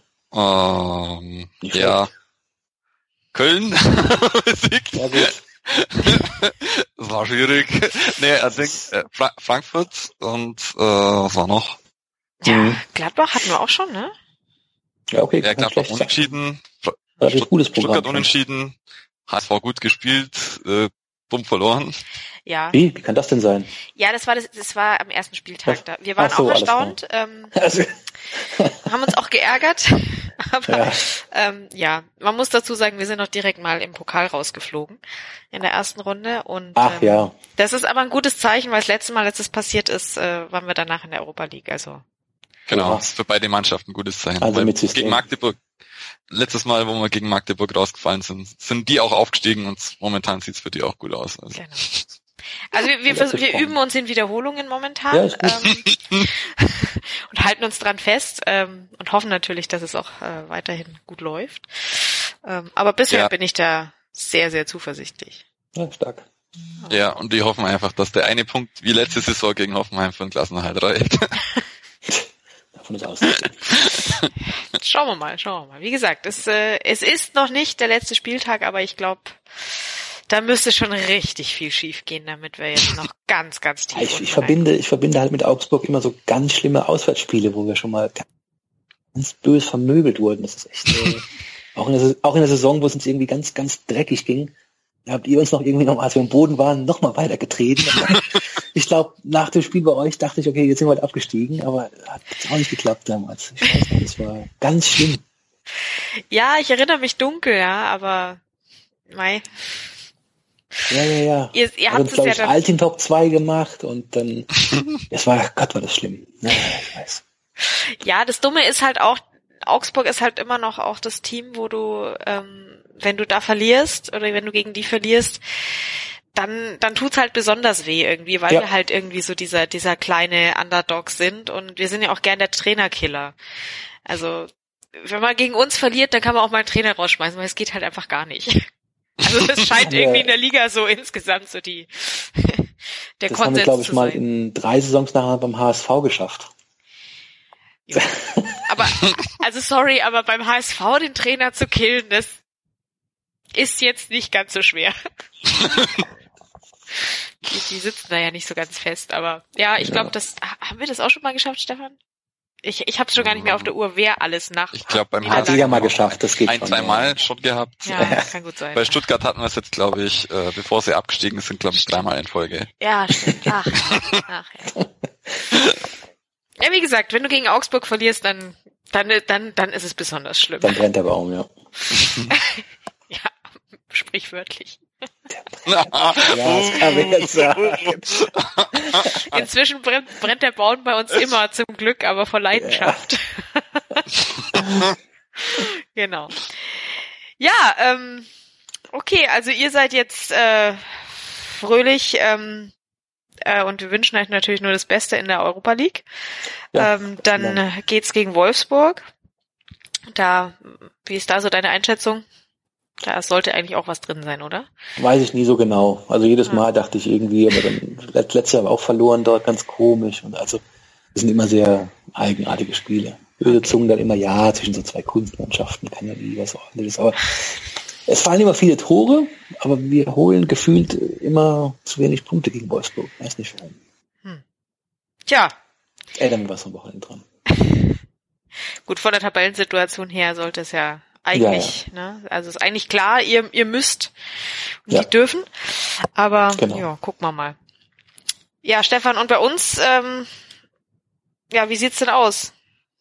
Ja. Köln besiegt. Ja, gut. Das war schwierig. Nee, ich denke Frankfurt und was war noch? Ja, Gladbach hatten wir auch schon, ne? Ja, okay. Ja, Gladbach unentschieden. Gutes Programm. Stuttgart unentschieden. HSV gut gespielt, dumm verloren. Ja. Wie kann das denn sein? Ja, das war am ersten Spieltag da. Wir waren auch erstaunt, haben uns auch geärgert, aber man muss dazu sagen, wir sind noch direkt mal im Pokal rausgeflogen in der ersten Runde und das ist aber ein gutes Zeichen, weil das letzte Mal, als das passiert ist, waren wir danach in der Europa League, also. Genau, das ist für beide Mannschaften ein gutes Zeichen. Also mit System. Gegen Magdeburg, letztes Mal, wo wir gegen Magdeburg rausgefallen sind die auch aufgestiegen und momentan sieht's für die auch gut aus. Also. Genau. Also wir üben uns in Wiederholungen momentan und halten uns dran fest und hoffen natürlich, dass es auch weiterhin gut läuft. Aber bisher bin ich da sehr, sehr zuversichtlich. Ja, stark. Ja, und die hoffen einfach, dass der eine Punkt wie letzte Saison gegen Hoffenheim für den Klassenerhalt reicht. Davon ist auszugehen. Schauen wir mal. Wie gesagt, es ist noch nicht der letzte Spieltag, aber ich glaube, da müsste schon richtig viel schief gehen, damit wir jetzt noch ganz, ganz tief ich verbinde halt mit Augsburg immer so ganz schlimme Auswärtsspiele, wo wir schon mal ganz böse vermöbelt wurden. Das ist echt, auch in der Saison, wo es uns irgendwie ganz, ganz dreckig ging, da habt ihr uns noch irgendwie als wir am Boden waren, noch mal weitergetreten. Ich glaube, nach dem Spiel bei euch dachte ich, okay, jetzt sind wir halt abgestiegen, aber hat auch nicht geklappt damals. Ich weiß nicht, das war ganz schlimm. Ja, ich erinnere mich dunkel, aber mei. Ja. Ihr habt es ja dann Altin Top 2 gemacht und dann, war das schlimm. Ja, ich weiß. Ja, das Dumme ist halt auch, Augsburg ist halt immer noch auch das Team, wo du, wenn du da verlierst oder wenn du gegen die verlierst, dann tut's halt besonders weh irgendwie, weil wir halt irgendwie so dieser kleine Underdog sind und wir sind ja auch gern der Trainerkiller. Also, wenn man gegen uns verliert, dann kann man auch mal einen Trainer rausschmeißen, weil es geht halt einfach gar nicht. Also das scheint irgendwie in der Liga so insgesamt so der Konsens zu sein. Das haben wir, glaube ich, mal in 3 Saisons nachher beim HSV geschafft. Ja. Aber beim HSV den Trainer zu killen, das ist jetzt nicht ganz so schwer. Die sitzen da ja nicht so ganz fest, aber ja, ich glaube, haben wir das auch schon mal geschafft, Stefan? Ich habe es schon gar nicht mehr auf der Uhr, wer alles nach. Ich glaube, beim hat jeder mal geschafft, das geht 2 Mal schon gehabt. Ja, kann gut sein. Bei Stuttgart hatten wir es jetzt, glaube ich, bevor sie abgestiegen sind, glaube ich, 3 Mal in Folge. Ja, stimmt. Ach ja. Ja, wie gesagt, wenn du gegen Augsburg verlierst, dann ist es besonders schlimm. Dann brennt der Baum, ja. Ja, sprichwörtlich. Ja, das kann man jetzt sagen. Inzwischen brennt der Baum bei uns immer, zum Glück, aber vor Leidenschaft. Ja. Genau. Ja, okay, also ihr seid jetzt fröhlich und wir wünschen euch natürlich nur das Beste in der Europa League. Ja, dann geht's gegen Wolfsburg. Wie ist da so deine Einschätzung? Da sollte eigentlich auch was drin sein, oder? Weiß ich nie so genau. Also jedes Mal dachte ich irgendwie, aber dann letztes Jahr auch verloren dort, ganz komisch. Und also das sind immer sehr eigenartige Spiele. böse Zungen dann immer, ja, zwischen so zwei Kunstmannschaften kann ja nie was Ordentliches. Aber es fallen immer viele Tore, aber wir holen gefühlt immer zu wenig Punkte gegen Wolfsburg. Weiß nicht warum. Tja. Dann war es am Wochenende dran. Gut, von der Tabellensituation her sollte es ja eigentlich, ne? Also ist eigentlich klar, ihr müsst und die dürfen. Aber ja, gucken wir mal. Ja, Stefan, und bei uns, wie sieht's denn aus?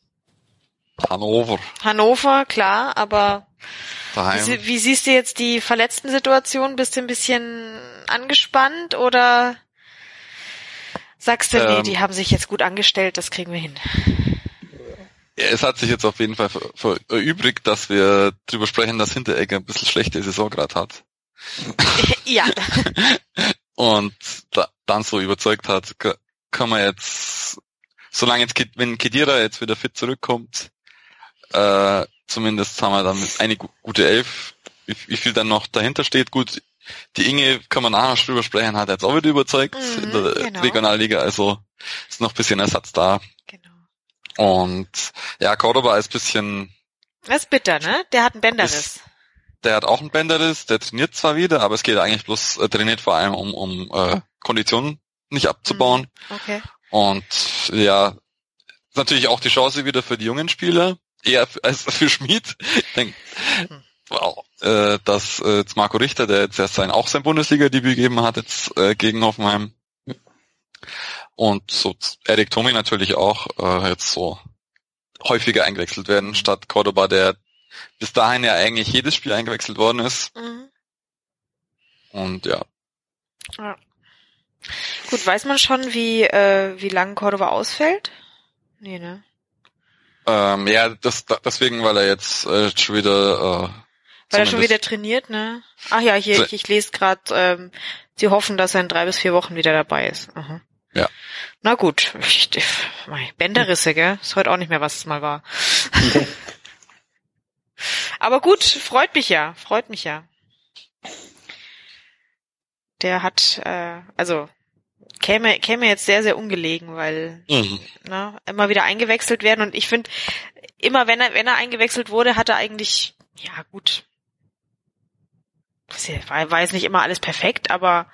Hannover, klar, aber wie siehst du jetzt die Verletzten-Situation? Bist du ein bisschen angespannt oder sagst du, nee, die haben sich jetzt gut angestellt, das kriegen wir hin? Ja, es hat sich jetzt auf jeden Fall erübrigt, dass wir drüber sprechen, dass Hinteregger ein bisschen schlechte Saison gerade hat. Ja. Und dann so überzeugt hat, kann man jetzt, wenn Khedira jetzt wieder fit zurückkommt, zumindest haben wir dann eine gute Elf. Wie viel dann noch dahinter steht, gut, die Inge, kann man nachher drüber sprechen, hat jetzt auch wieder überzeugt in der Regionalliga, also ist noch ein bisschen Ersatz da. Genau. Und ja, Cordoba ist bisschen... Das ist bitter, ne? Der hat einen Bänderriss. Der hat auch einen Bänderriss, der trainiert zwar wieder, aber es geht eigentlich bloß, trainiert vor allem um Konditionen nicht abzubauen. Okay. Und ja, ist natürlich auch die Chance wieder für die jungen Spieler, eher als für Schmid. Ich denke, dass jetzt Marco Richter, der jetzt erst sein Bundesliga-Debüt gegeben hat, jetzt gegen Hoffenheim. Und so Erik Thommy natürlich auch jetzt so häufiger eingewechselt werden, statt Cordoba, der bis dahin ja eigentlich jedes Spiel eingewechselt worden ist. Und ja. Gut, weiß man schon, wie lange Cordoba ausfällt? Nee, ne? Ja, deswegen, weil er jetzt schon wieder weil er schon wieder trainiert, ne? Ach ja, hier, ich lese gerade, sie hoffen, dass er in 3 bis 4 Wochen wieder dabei ist. Aha. Ja. Na gut, Bänderrisse, gell? Ist heute auch nicht mehr, was es mal war. Okay. Aber gut, freut mich ja. Der hat, käme jetzt sehr, sehr ungelegen, weil immer wieder eingewechselt werden. Und ich finde, immer wenn er eingewechselt wurde, hat er eigentlich, ja gut, war jetzt nicht immer alles perfekt, aber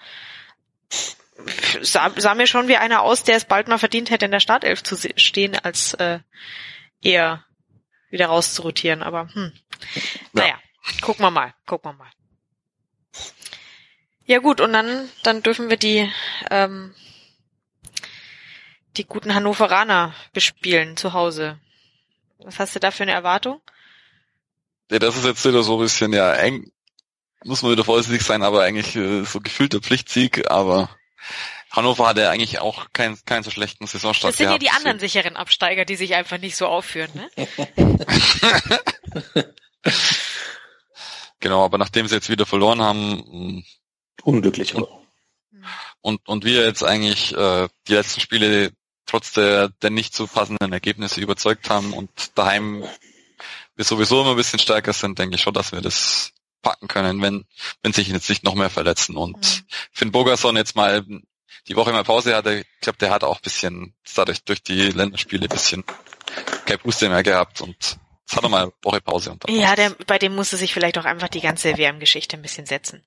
sah mir schon wie einer aus, der es bald mal verdient hätte, in der Startelf zu stehen, als eher wieder rauszurotieren. Aber naja, gucken wir mal. Ja gut, und dann dürfen wir die guten Hannoveraner bespielen zu Hause. Was hast du da für eine Erwartung? Ja, das ist jetzt wieder so ein bisschen, eng, muss man wieder vorsichtig sein, aber eigentlich so gefühlter Pflichtsieg, aber Hannover hat ja eigentlich auch keinen so schlechten Saisonstart gehabt. Das sind ja die anderen sicheren Absteiger, die sich einfach nicht so aufführen, ne? Genau, aber nachdem sie jetzt wieder verloren haben, unglücklich. Und wir jetzt eigentlich die letzten Spiele trotz der nicht so passenden Ergebnisse überzeugt haben und daheim wir sowieso immer ein bisschen stärker sind, denke ich schon, dass wir das packen können, wenn sich jetzt nicht noch mehr verletzen. Und Finn Bogerson jetzt mal die Woche mal Pause hatte, ich glaube, der hat auch ein bisschen dadurch durch die Länderspiele ein bisschen keine Puste mehr gehabt und jetzt hat er mal eine Woche Pause. Und ja, bei dem musste sich vielleicht auch einfach die ganze WM-Geschichte ein bisschen setzen.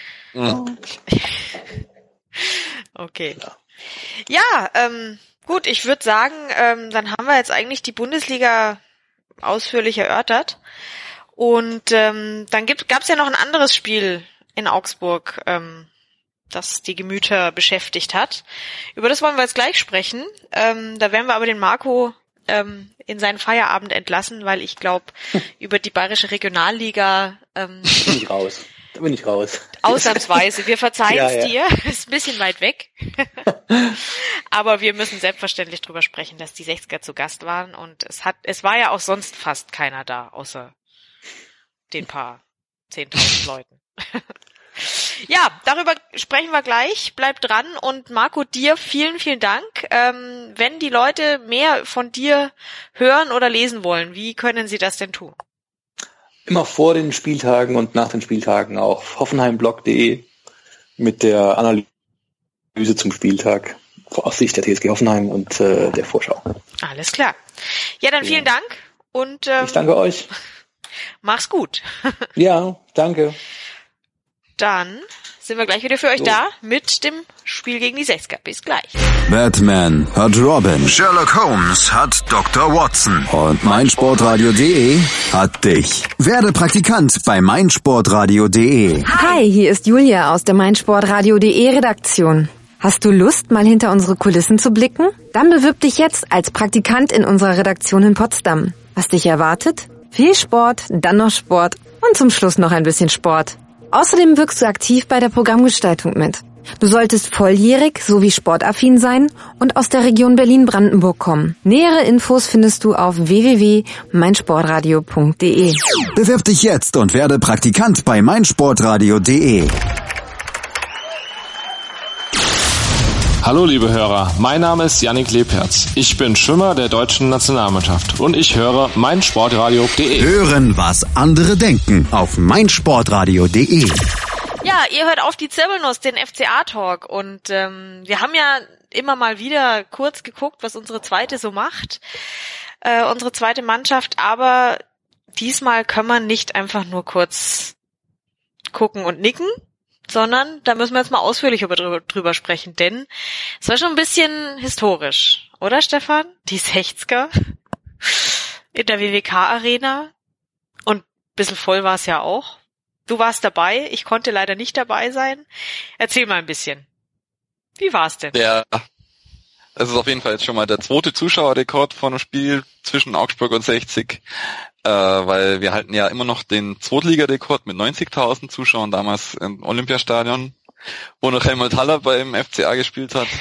Okay. Ja, gut, ich würde sagen, dann haben wir jetzt eigentlich die Bundesliga ausführlich erörtert. Und dann gab's ja noch ein anderes Spiel in Augsburg, das die Gemüter beschäftigt hat. Über das wollen wir jetzt gleich sprechen. Da werden wir aber den Marco in seinen Feierabend entlassen, weil ich glaube, über die bayerische Regionalliga bin ich raus. Ausnahmsweise. Wir verzeihen es dir. Ist ein bisschen weit weg. Aber wir müssen selbstverständlich drüber sprechen, dass die 60er zu Gast waren. Und es war ja auch sonst fast keiner da, außer den paar 10.000 Leuten. Ja, darüber sprechen wir gleich. Bleib dran. Und Marco, dir vielen, vielen Dank. Wenn die Leute mehr von dir hören oder lesen wollen, wie können sie das denn tun? Immer vor den Spieltagen und nach den Spieltagen auf hoffenheimblog.de mit der Analyse zum Spieltag aus Sicht der TSG Hoffenheim und der Vorschau. Alles klar. Ja, dann vielen Dank und ich danke euch. Mach's gut. Ja, danke. Dann sind wir gleich wieder für euch da mit dem Spiel gegen die 60er. Bis gleich. Batman hat Robin, Sherlock Holmes hat Dr. Watson und meinsportradio.de hat dich. Werde Praktikant bei meinsportradio.de. Hi, hier ist Julia aus der meinsportradio.de Redaktion. Hast du Lust, mal hinter unsere Kulissen zu blicken? Dann bewirb dich jetzt als Praktikant in unserer Redaktion in Potsdam. Was dich erwartet? Viel Sport, dann noch Sport und zum Schluss noch ein bisschen Sport. Außerdem wirkst du aktiv bei der Programmgestaltung mit. Du solltest volljährig sowie sportaffin sein und aus der Region Berlin-Brandenburg kommen. Nähere Infos findest du auf www.meinsportradio.de. Bewirb dich jetzt und werde Praktikant bei meinsportradio.de. Hallo liebe Hörer, mein Name ist Yannick Lebherz. Ich bin Schwimmer der deutschen Nationalmannschaft und ich höre meinsportradio.de. Hören, was andere denken auf meinsportradio.de. Ja, ihr hört auf die Zirbelnuss, den FCA-Talk und wir haben ja immer mal wieder kurz geguckt, was unsere zweite so macht, unsere zweite Mannschaft, aber diesmal können wir nicht einfach nur kurz gucken und nicken, sondern da müssen wir jetzt mal ausführlich drüber sprechen, denn es war schon ein bisschen historisch, oder Stefan? Die 60er in der WWK-Arena und ein bisschen voll war es ja auch. Du warst dabei, ich konnte leider nicht dabei sein. Erzähl mal ein bisschen. Wie war's denn? Ja, es ist auf jeden Fall jetzt schon mal der zweite Zuschauerrekord von einem Spiel zwischen Augsburg und 60. Weil wir halten ja immer noch den Zweitligarekord mit 90.000 Zuschauern damals im Olympiastadion, wo noch Helmut Haller beim FCA gespielt hat.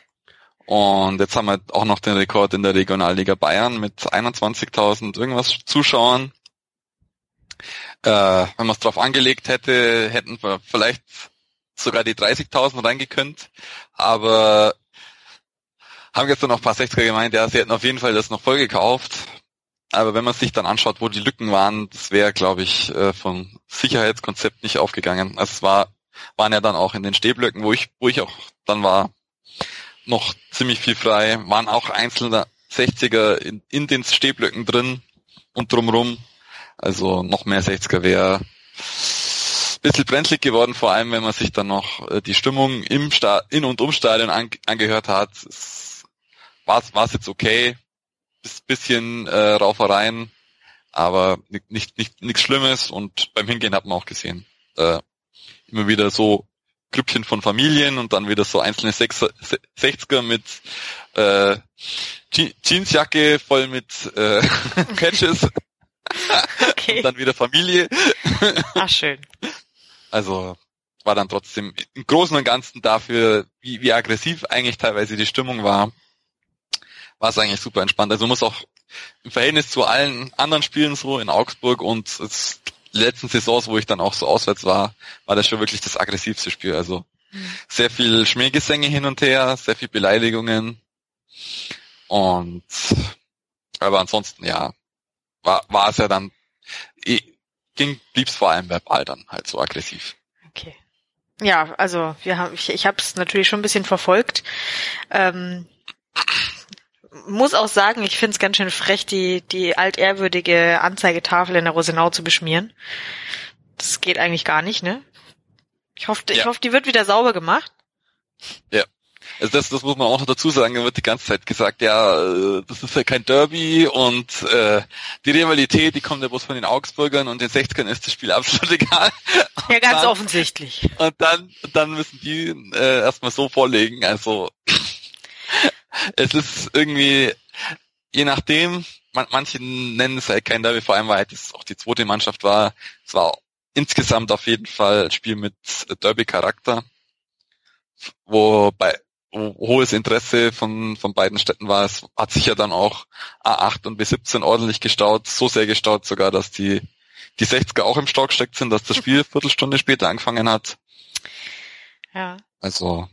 Und jetzt haben wir auch noch den Rekord in der Regionalliga Bayern mit 21.000 irgendwas Zuschauern. Wenn man es drauf angelegt hätte, hätten wir vielleicht sogar die 30.000 reingekönnt. Aber haben jetzt noch ein paar 60er gemeint, ja, sie hätten auf jeden Fall das noch voll gekauft. Aber wenn man sich dann anschaut, wo die Lücken waren, das wäre, glaube ich, vom Sicherheitskonzept nicht aufgegangen. Also es waren ja dann auch in den Stehblöcken, wo ich auch dann war, noch ziemlich viel frei. Waren auch einzelne 60er in den Stehblöcken drin und drumrum. Also noch mehr 60er wäre ein bisschen brenzlig geworden, vor allem wenn man sich dann noch die Stimmung in und um Stadion angehört hat. War es jetzt okay. Bisschen Raufereien, aber nichts Schlimmes und beim Hingehen hat man auch gesehen, immer wieder so Grüppchen von Familien und dann wieder so einzelne 60er mit Jeansjacke voll mit Patches. Okay. Und dann wieder Familie. Ach, schön. Also war dann trotzdem im Großen und Ganzen dafür, wie aggressiv eigentlich teilweise die Stimmung war es eigentlich super entspannt. Also muss auch im Verhältnis zu allen anderen Spielen so in Augsburg und letzten Saisons, wo ich dann auch so auswärts war das schon wirklich das aggressivste Spiel. Also sehr viel Schmähgesänge hin und her, sehr viel Beleidigungen aber ansonsten ja, war es ja dann blieb's vor allem verbal dann halt so aggressiv. Okay. Ja, also ich habe es natürlich schon ein bisschen verfolgt. Muss auch sagen, ich finde es ganz schön frech, die altehrwürdige Anzeigetafel in der Rosenau zu beschmieren. Das geht eigentlich gar nicht, ne? Ich hoffe, die wird wieder sauber gemacht. Ja. Also das muss man auch noch dazu sagen, da wird die ganze Zeit gesagt, ja, das ist ja kein Derby und die Rivalität, die kommt ja bloß von den Augsburgern und den 60ern ist das Spiel absolut egal. Ja, ganz offensichtlich. Und dann müssen die erstmal so vorlegen, also es ist irgendwie, je nachdem, manche nennen es halt kein Derby, vor allem weil halt es auch die zweite Mannschaft war. Es war insgesamt auf jeden Fall ein Spiel mit Derby-Charakter, wo hohes Interesse von beiden Städten war. Es hat sich ja dann auch A8 und B17 ordentlich gestaut, so sehr gestaut sogar, dass die 60er auch im Stau gesteckt sind, dass das Spiel Viertelstunde später angefangen hat. Ja. Also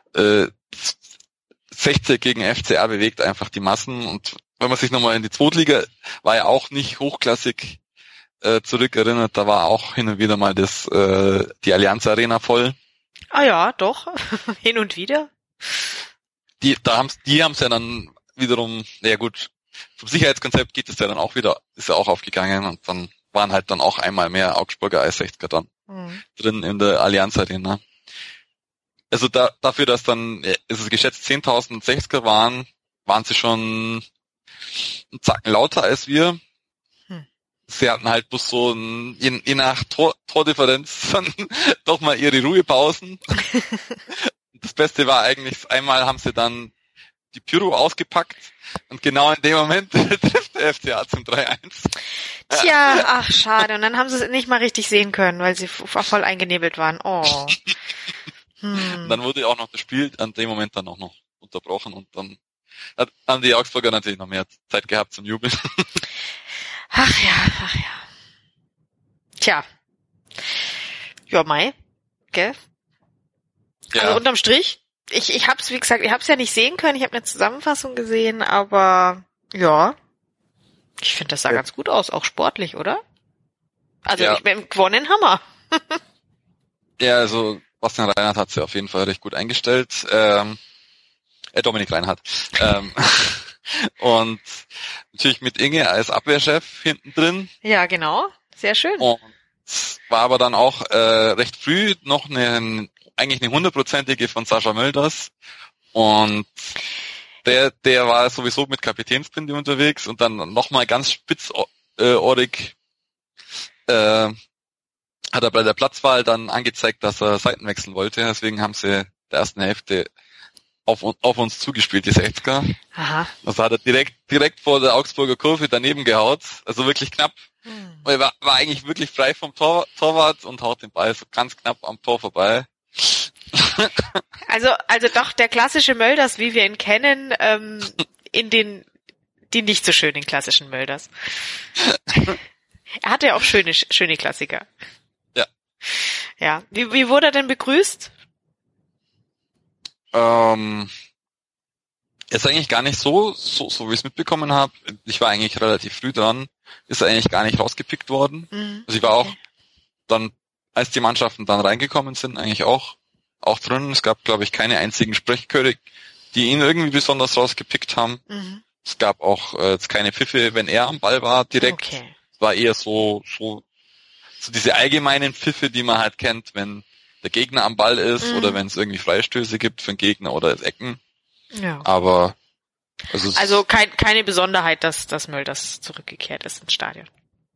60 gegen FCA bewegt einfach die Massen und wenn man sich nochmal in die Zweitliga, war ja auch nicht hochklassig zurückerinnert, da war auch hin und wieder mal die Allianz Arena voll. Ah ja, doch, hin und wieder. Die haben es ja dann wiederum, ja gut, vom Sicherheitskonzept geht es ja dann auch wieder, ist ja auch aufgegangen und dann waren halt dann auch einmal mehr Augsburger als 60er dann drin in der Allianz Arena. Also dafür, dass dann, ist es geschätzt 10.000 60er waren sie schon einen Zacken lauter als wir. Sie hatten halt bloß so je nach Tordifferenz dann doch mal ihre Ruhepausen. Das Beste war eigentlich, einmal haben sie dann die Pyro ausgepackt und genau in dem Moment trifft der FCA zum 3-1. Tja, ach schade. Und dann haben sie es nicht mal richtig sehen können, weil sie voll eingenebelt waren. Oh. Und dann wurde auch noch das Spiel an dem Moment dann auch noch unterbrochen und dann haben die Augsburger natürlich noch mehr Zeit gehabt zum Jubeln. Ach ja. Tja. Ja, Mai. Gell? Ja. Also unterm Strich, ich hab's, wie gesagt, ich hab's ja nicht sehen können, ich habe eine Zusammenfassung gesehen, aber ja, ich finde, das sah ganz gut aus, auch sportlich, oder? Also ja. ich bin gewonnen, Hammer. Ja, also Bastian Reinhardt hat sie auf jeden Fall recht gut eingestellt. Dominik Reinhardt. Und natürlich mit Inge als Abwehrchef hinten drin. Ja, genau. Sehr schön. Und war aber dann auch recht früh noch eigentlich eine 100%ige von Sascha Mölders. Und der war sowieso mit Kapitänsbinde unterwegs und dann nochmal ganz spitzohrig hat er bei der Platzwahl dann angezeigt, dass er Seiten wechseln wollte. Deswegen haben sie in der ersten Hälfte auf uns zugespielt, die 60er. Aha. Also hat er direkt vor der Augsburger Kurve daneben gehaut. Also wirklich knapp. Weil er war eigentlich wirklich frei vom Torwart und haut den Ball so ganz knapp am Tor vorbei. Also doch der klassische Mölders, wie wir ihn kennen, in die nicht so schönen klassischen Mölders. Er hatte ja auch schöne Klassiker. Ja. Ja. Wie wurde er denn begrüßt? Ist eigentlich gar nicht so wie ich es mitbekommen habe. Ich war eigentlich relativ früh dran. Ist er eigentlich gar nicht rausgepickt worden. Also ich war auch dann, als die Mannschaften dann reingekommen sind, eigentlich auch drin. Es gab, glaube ich, keine einzigen Sprechchöre, die ihn irgendwie besonders rausgepickt haben. Es gab auch jetzt keine Pfiffe, wenn er am Ball war direkt. Okay. Es war eher so diese allgemeinen Pfiffe, die man halt kennt, wenn der Gegner am Ball ist oder wenn es irgendwie Freistöße gibt für den Gegner oder Ecken. Ja. Aber also keine Besonderheit, dass Mölders zurückgekehrt ist ins Stadion.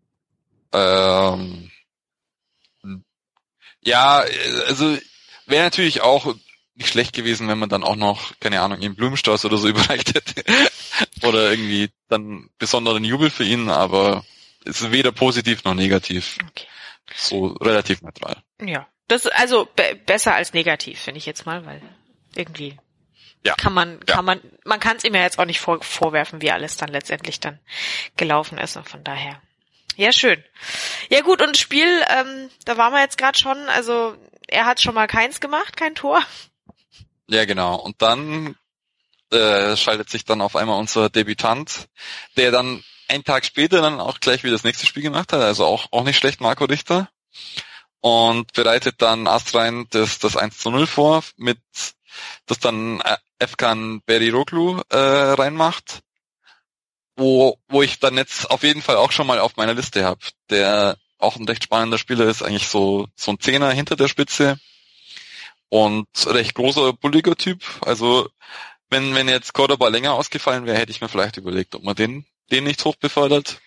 Ja, also wäre natürlich auch nicht schlecht gewesen, wenn man dann auch noch, keine Ahnung, ihm Blumenstrauß oder so überreicht hätte. Oder irgendwie dann besonderen Jubel für ihn, aber es ist weder positiv noch negativ. Okay. So relativ neutral. Ja. Das ist also besser als negativ, finde ich jetzt mal, weil irgendwie man kann es ihm ja jetzt auch nicht vorwerfen, wie alles dann letztendlich dann gelaufen ist und von daher. Ja, schön. Ja gut, und Spiel, da waren wir jetzt gerade schon, also er hat schon mal keins gemacht, kein Tor. Ja, genau. Und dann schaltet sich dann auf einmal unser Debütant, der dann einen Tag später dann auch gleich wieder das nächste Spiel gemacht hat, also auch nicht schlecht, Marco Richter. Und bereitet dann astrein das 1:0 vor, mit das dann Efkan Beriroglu reinmacht, wo ich dann jetzt auf jeden Fall auch schon mal auf meiner Liste habe, der auch ein recht spannender Spieler ist, eigentlich so ein Zehner hinter der Spitze und recht großer, bulliger Typ. Also wenn jetzt Cordoba länger ausgefallen wäre, hätte ich mir vielleicht überlegt, ob man den nicht hoch befördert.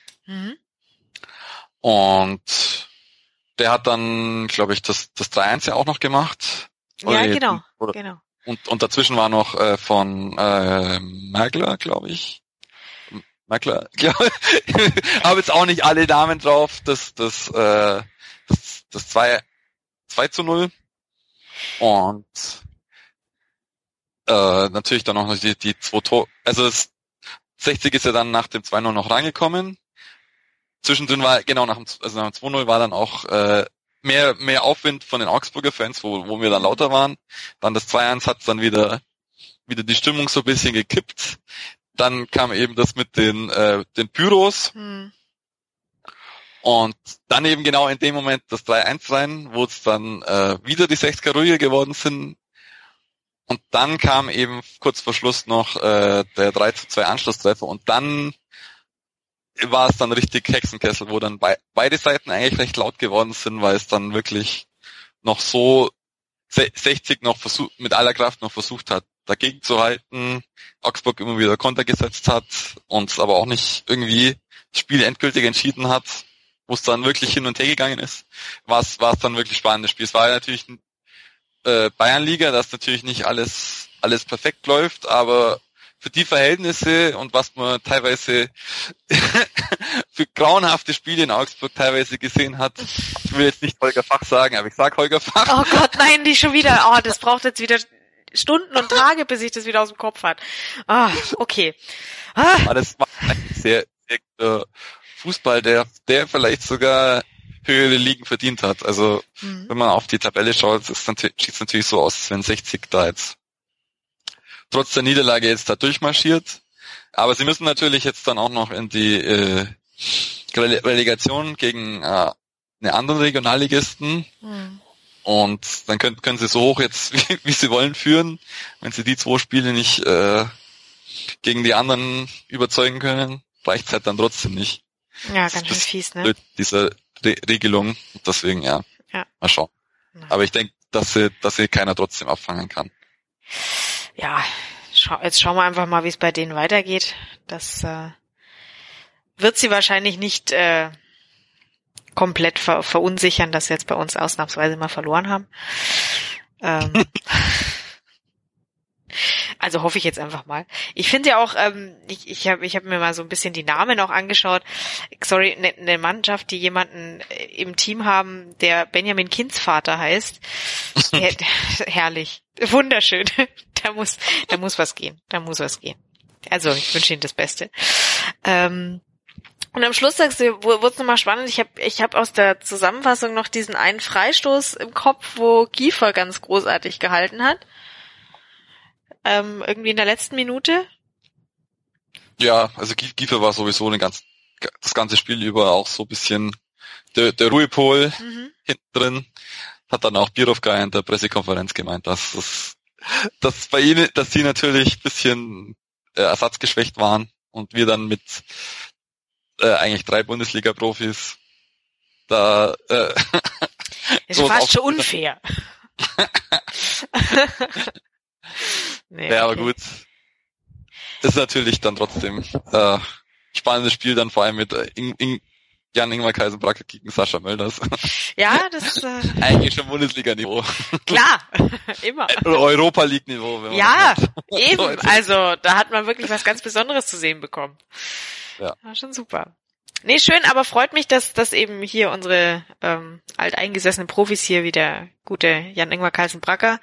Und der hat dann, glaube ich, das 3-1 ja auch noch gemacht. Ja, genau. Und dazwischen war noch von Merkler, glaube ich. Merkler, glaube ich. Habe jetzt auch nicht alle Namen drauf. Das 2:0. Und natürlich dann noch die 2 Tore. Also das 60 ist ja dann nach dem 2:0 noch reingekommen. Zwischendrin war, genau, nach dem 2:0 war dann auch mehr Aufwind von den Augsburger Fans, wo wir dann lauter waren. Dann das 2:1 hat dann wieder die Stimmung so ein bisschen gekippt. Dann kam eben das mit den Pyros. Und dann eben genau in dem Moment das 3:1 rein, wo es dann wieder die 60er ruhiger geworden sind. Und dann kam eben kurz vor Schluss noch der 3:2 Anschlusstreffer und dann war es dann richtig Hexenkessel, wo dann beide Seiten eigentlich recht laut geworden sind, weil es dann wirklich noch so 60 noch mit aller Kraft noch versucht hat, dagegen zu halten, Augsburg immer wieder Konter gesetzt hat und aber auch nicht irgendwie das Spiel endgültig entschieden hat, wo es dann wirklich hin und her gegangen ist, war es dann wirklich spannendes Spiel. Es war ja natürlich Bayernliga, dass natürlich nicht alles perfekt läuft, aber für die Verhältnisse und was man teilweise für grauenhafte Spiele in Augsburg teilweise gesehen hat, ich will jetzt nicht Holger Fach sagen, aber ich sag Holger Fach. Oh Gott, nein, die schon wieder. Oh, das braucht jetzt wieder Stunden und Tage, bis ich das wieder aus dem Kopf hat. Ah, okay. Aber das war ein sehr, sehr guter Fußball, der vielleicht sogar höhere Ligen verdient hat. Also wenn man auf die Tabelle schaut, sieht es natürlich so aus, als wenn 60 da jetzt trotz der Niederlage jetzt da durchmarschiert. Aber sie müssen natürlich jetzt dann auch noch in die Relegation gegen einen anderen Regionalligisten. Und dann können sie so hoch jetzt, wie sie wollen, führen. Wenn sie die 2 Spiele nicht gegen die anderen überzeugen können, reicht's halt dann trotzdem nicht. Ja, ganz schön fies, ne? Diese Regelung. Deswegen, ja. Mal schauen. Aber ich denke, dass sie keiner trotzdem abfangen kann. Ja, jetzt schauen wir einfach mal, wie es bei denen weitergeht. Das wird sie wahrscheinlich nicht komplett verunsichern, dass sie jetzt bei uns ausnahmsweise mal verloren haben. Also hoffe ich jetzt einfach mal. Ich finde ja auch, ich hab mir mal so ein bisschen die Namen auch angeschaut. Sorry, eine Mannschaft, die jemanden im Team haben, der Benjamin Kindsvater heißt. Herrlich. Wunderschön. Da muss was gehen. Also, ich wünsche Ihnen das Beste. Und am Schluss sagst du, wurde es nochmal spannend. Ich hab aus der Zusammenfassung noch diesen einen Freistoß im Kopf, wo Giefer ganz großartig gehalten hat. Irgendwie in der letzten Minute. Ja, also Giefer war sowieso das ganze Spiel über auch so ein bisschen der Ruhepol hinten drin. Hat dann auch Birovka in der Pressekonferenz gemeint, dass bei ihnen, dass sie natürlich ein bisschen ersatzgeschwächt waren und wir dann mit eigentlich 3 Bundesliga-Profis da ist so fast schon unfair. Nee, ja, aber gut. Ist natürlich dann trotzdem spannendes Spiel dann vor allem mit Jan-Ingmar Kaisenbracker gegen Sascha Mölders. Ja, das eigentlich schon Bundesliga-Niveau. Klar, immer. Oder Europa-League-Niveau. Wenn man ja, eben. Also da hat man wirklich was ganz Besonderes zu sehen bekommen. Ja. War schon super. Nee, schön, aber freut mich, dass eben hier unsere alteingesessenen Profis hier wie der gute Jan-Ingmar Kaisenbracker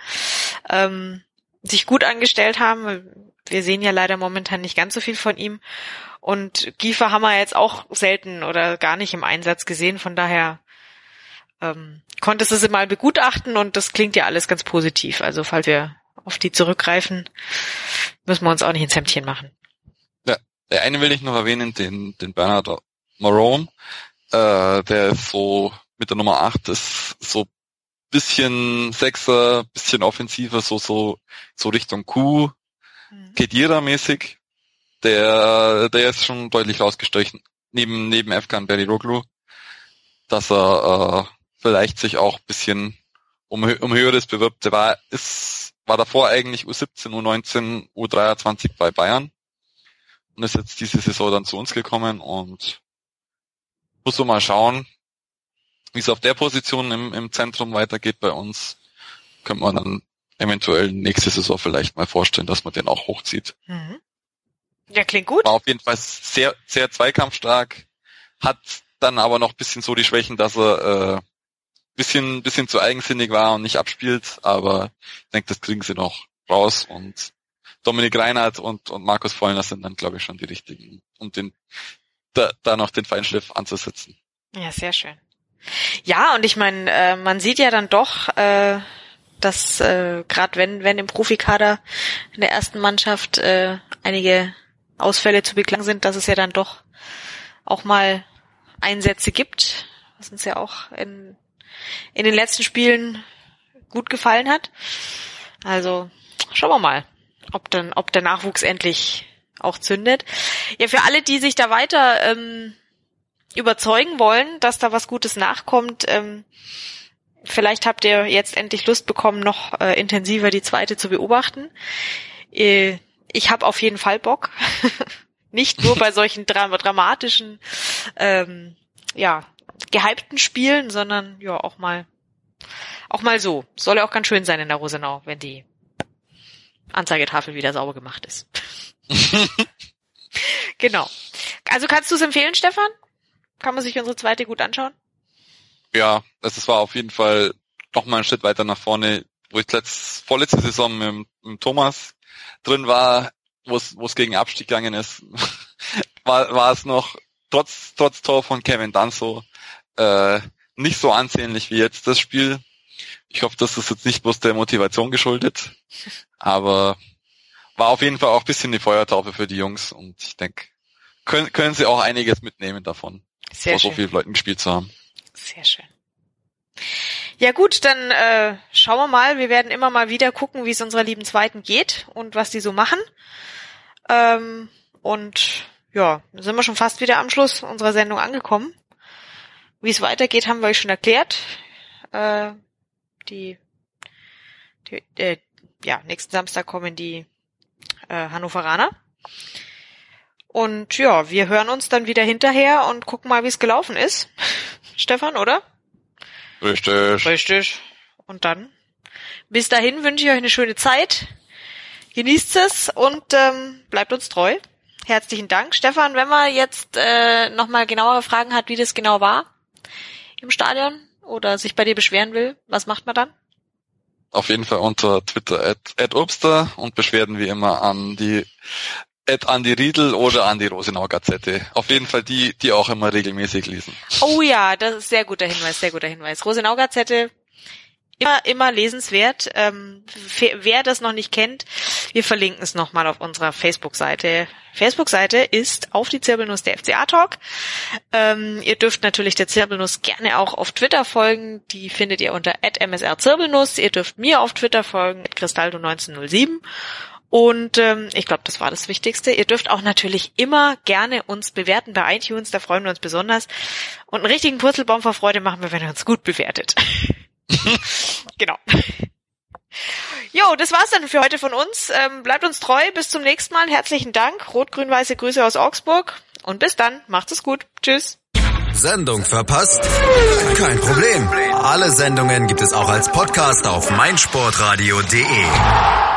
sich gut angestellt haben. Wir sehen ja leider momentan nicht ganz so viel von ihm. Und Giefer haben wir jetzt auch selten oder gar nicht im Einsatz gesehen. Von daher konntest du sie mal begutachten und das klingt ja alles ganz positiv. Also falls wir auf die zurückgreifen, müssen wir uns auch nicht ins Hemdchen machen. Ja, der eine will ich noch erwähnen, den Bernard Marone. Der ist so mit der Nummer 8 ist so bisschen Sechser, bisschen offensiver, so Richtung Kedira-mäßig. Der ist schon deutlich rausgestrichen, neben Efkan Beriroglu, dass er vielleicht sich auch ein bisschen um Höheres bewirbt. Der war davor eigentlich U17, U19, U23 bei Bayern und ist jetzt diese Saison dann zu uns gekommen und muss so mal schauen, wie es auf der Position im Zentrum weitergeht bei uns. Könnte man dann eventuell nächste Saison vielleicht mal vorstellen, dass man den auch hochzieht. Mhm. Ja, klingt gut. War auf jeden Fall sehr, sehr zweikampfstark, hat dann aber noch ein bisschen so die Schwächen, dass er bisschen zu eigensinnig war und nicht abspielt, aber ich denke, das kriegen sie noch raus und Dominik Reinhardt und Markus Vollner sind dann, glaube ich, schon die richtigen, um da noch den Feinschliff anzusetzen. Ja, sehr schön. Ja, und ich meine, man sieht ja dann doch, dass gerade wenn im Profikader in der ersten Mannschaft einige Ausfälle zu beklagen sind, dass es ja dann doch auch mal Einsätze gibt, was uns ja auch in den letzten Spielen gut gefallen hat. Also schauen wir mal, ob der Nachwuchs endlich auch zündet. Ja, für alle, die sich da weiter überzeugen wollen, dass da was Gutes nachkommt, vielleicht habt ihr jetzt endlich Lust bekommen, noch intensiver die zweite zu beobachten. Ich habe auf jeden Fall Bock. Nicht nur bei solchen dramatischen, gehypten Spielen, sondern ja auch mal so. Soll ja auch ganz schön sein in der Rosenau, wenn die Anzeigetafel wieder sauber gemacht ist. Genau. Also kannst du es empfehlen, Stefan? Kann man sich unsere zweite gut anschauen? Ja, das war auf jeden Fall noch mal ein Schritt weiter nach vorne, wo ich vorletzte Saison mit Thomas drin war, wo es gegen Abstieg gegangen ist, war es noch trotz Tor von Kevin Danso nicht so ansehnlich wie jetzt das Spiel. Ich hoffe, das ist jetzt nicht bloß der Motivation geschuldet, aber war auf jeden Fall auch ein bisschen die Feuertaufe für die Jungs und ich denke, können sie auch einiges mitnehmen davon, vor so vielen Leuten gespielt zu haben. Sehr schön. Ja gut, dann schauen wir mal. Wir werden immer mal wieder gucken, wie es unserer lieben Zweiten geht und was die so machen. Und ja, dann sind wir schon fast wieder am Schluss unserer Sendung angekommen. Wie es weitergeht, haben wir euch schon erklärt. Nächsten Samstag kommen die Hannoveraner. Und ja, wir hören uns dann wieder hinterher und gucken mal, wie es gelaufen ist. Stefan, oder? Richtig. Und dann, bis dahin wünsche ich euch eine schöne Zeit. Genießt es und bleibt uns treu. Herzlichen Dank. Stefan, wenn man jetzt nochmal genauere Fragen hat, wie das genau war im Stadion oder sich bei dir beschweren will, was macht man dann? Auf jeden Fall unter Twitter @Obster und Beschwerden wie immer an die @Andi Riedl oder an die Rosenau Gazette. Auf jeden Fall die auch immer regelmäßig lesen. Oh ja, das ist sehr guter Hinweis. Rosenau Gazette, immer lesenswert. Wer das noch nicht kennt, wir verlinken es nochmal auf unserer Facebook-Seite. Facebook-Seite ist auf die Zirbelnuss der FCA Talk. Ihr dürft natürlich der Zirbelnuss gerne auch auf Twitter folgen. Die findet ihr unter @MSR-Zirbelnuss. Ihr dürft mir auf Twitter folgen, @Cristaldo1907. Und ich glaube, das war das Wichtigste. Ihr dürft auch natürlich immer gerne uns bewerten bei iTunes, da freuen wir uns besonders. Und einen richtigen Purzelbaum vor Freude machen wir, wenn ihr uns gut bewertet. Genau. Jo, das war's dann für heute von uns. Bleibt uns treu, bis zum nächsten Mal. Herzlichen Dank. Rot-grün-weiße Grüße aus Augsburg. Und bis dann. Macht es gut. Tschüss. Sendung verpasst? Kein Problem. Alle Sendungen gibt es auch als Podcast auf meinsportradio.de.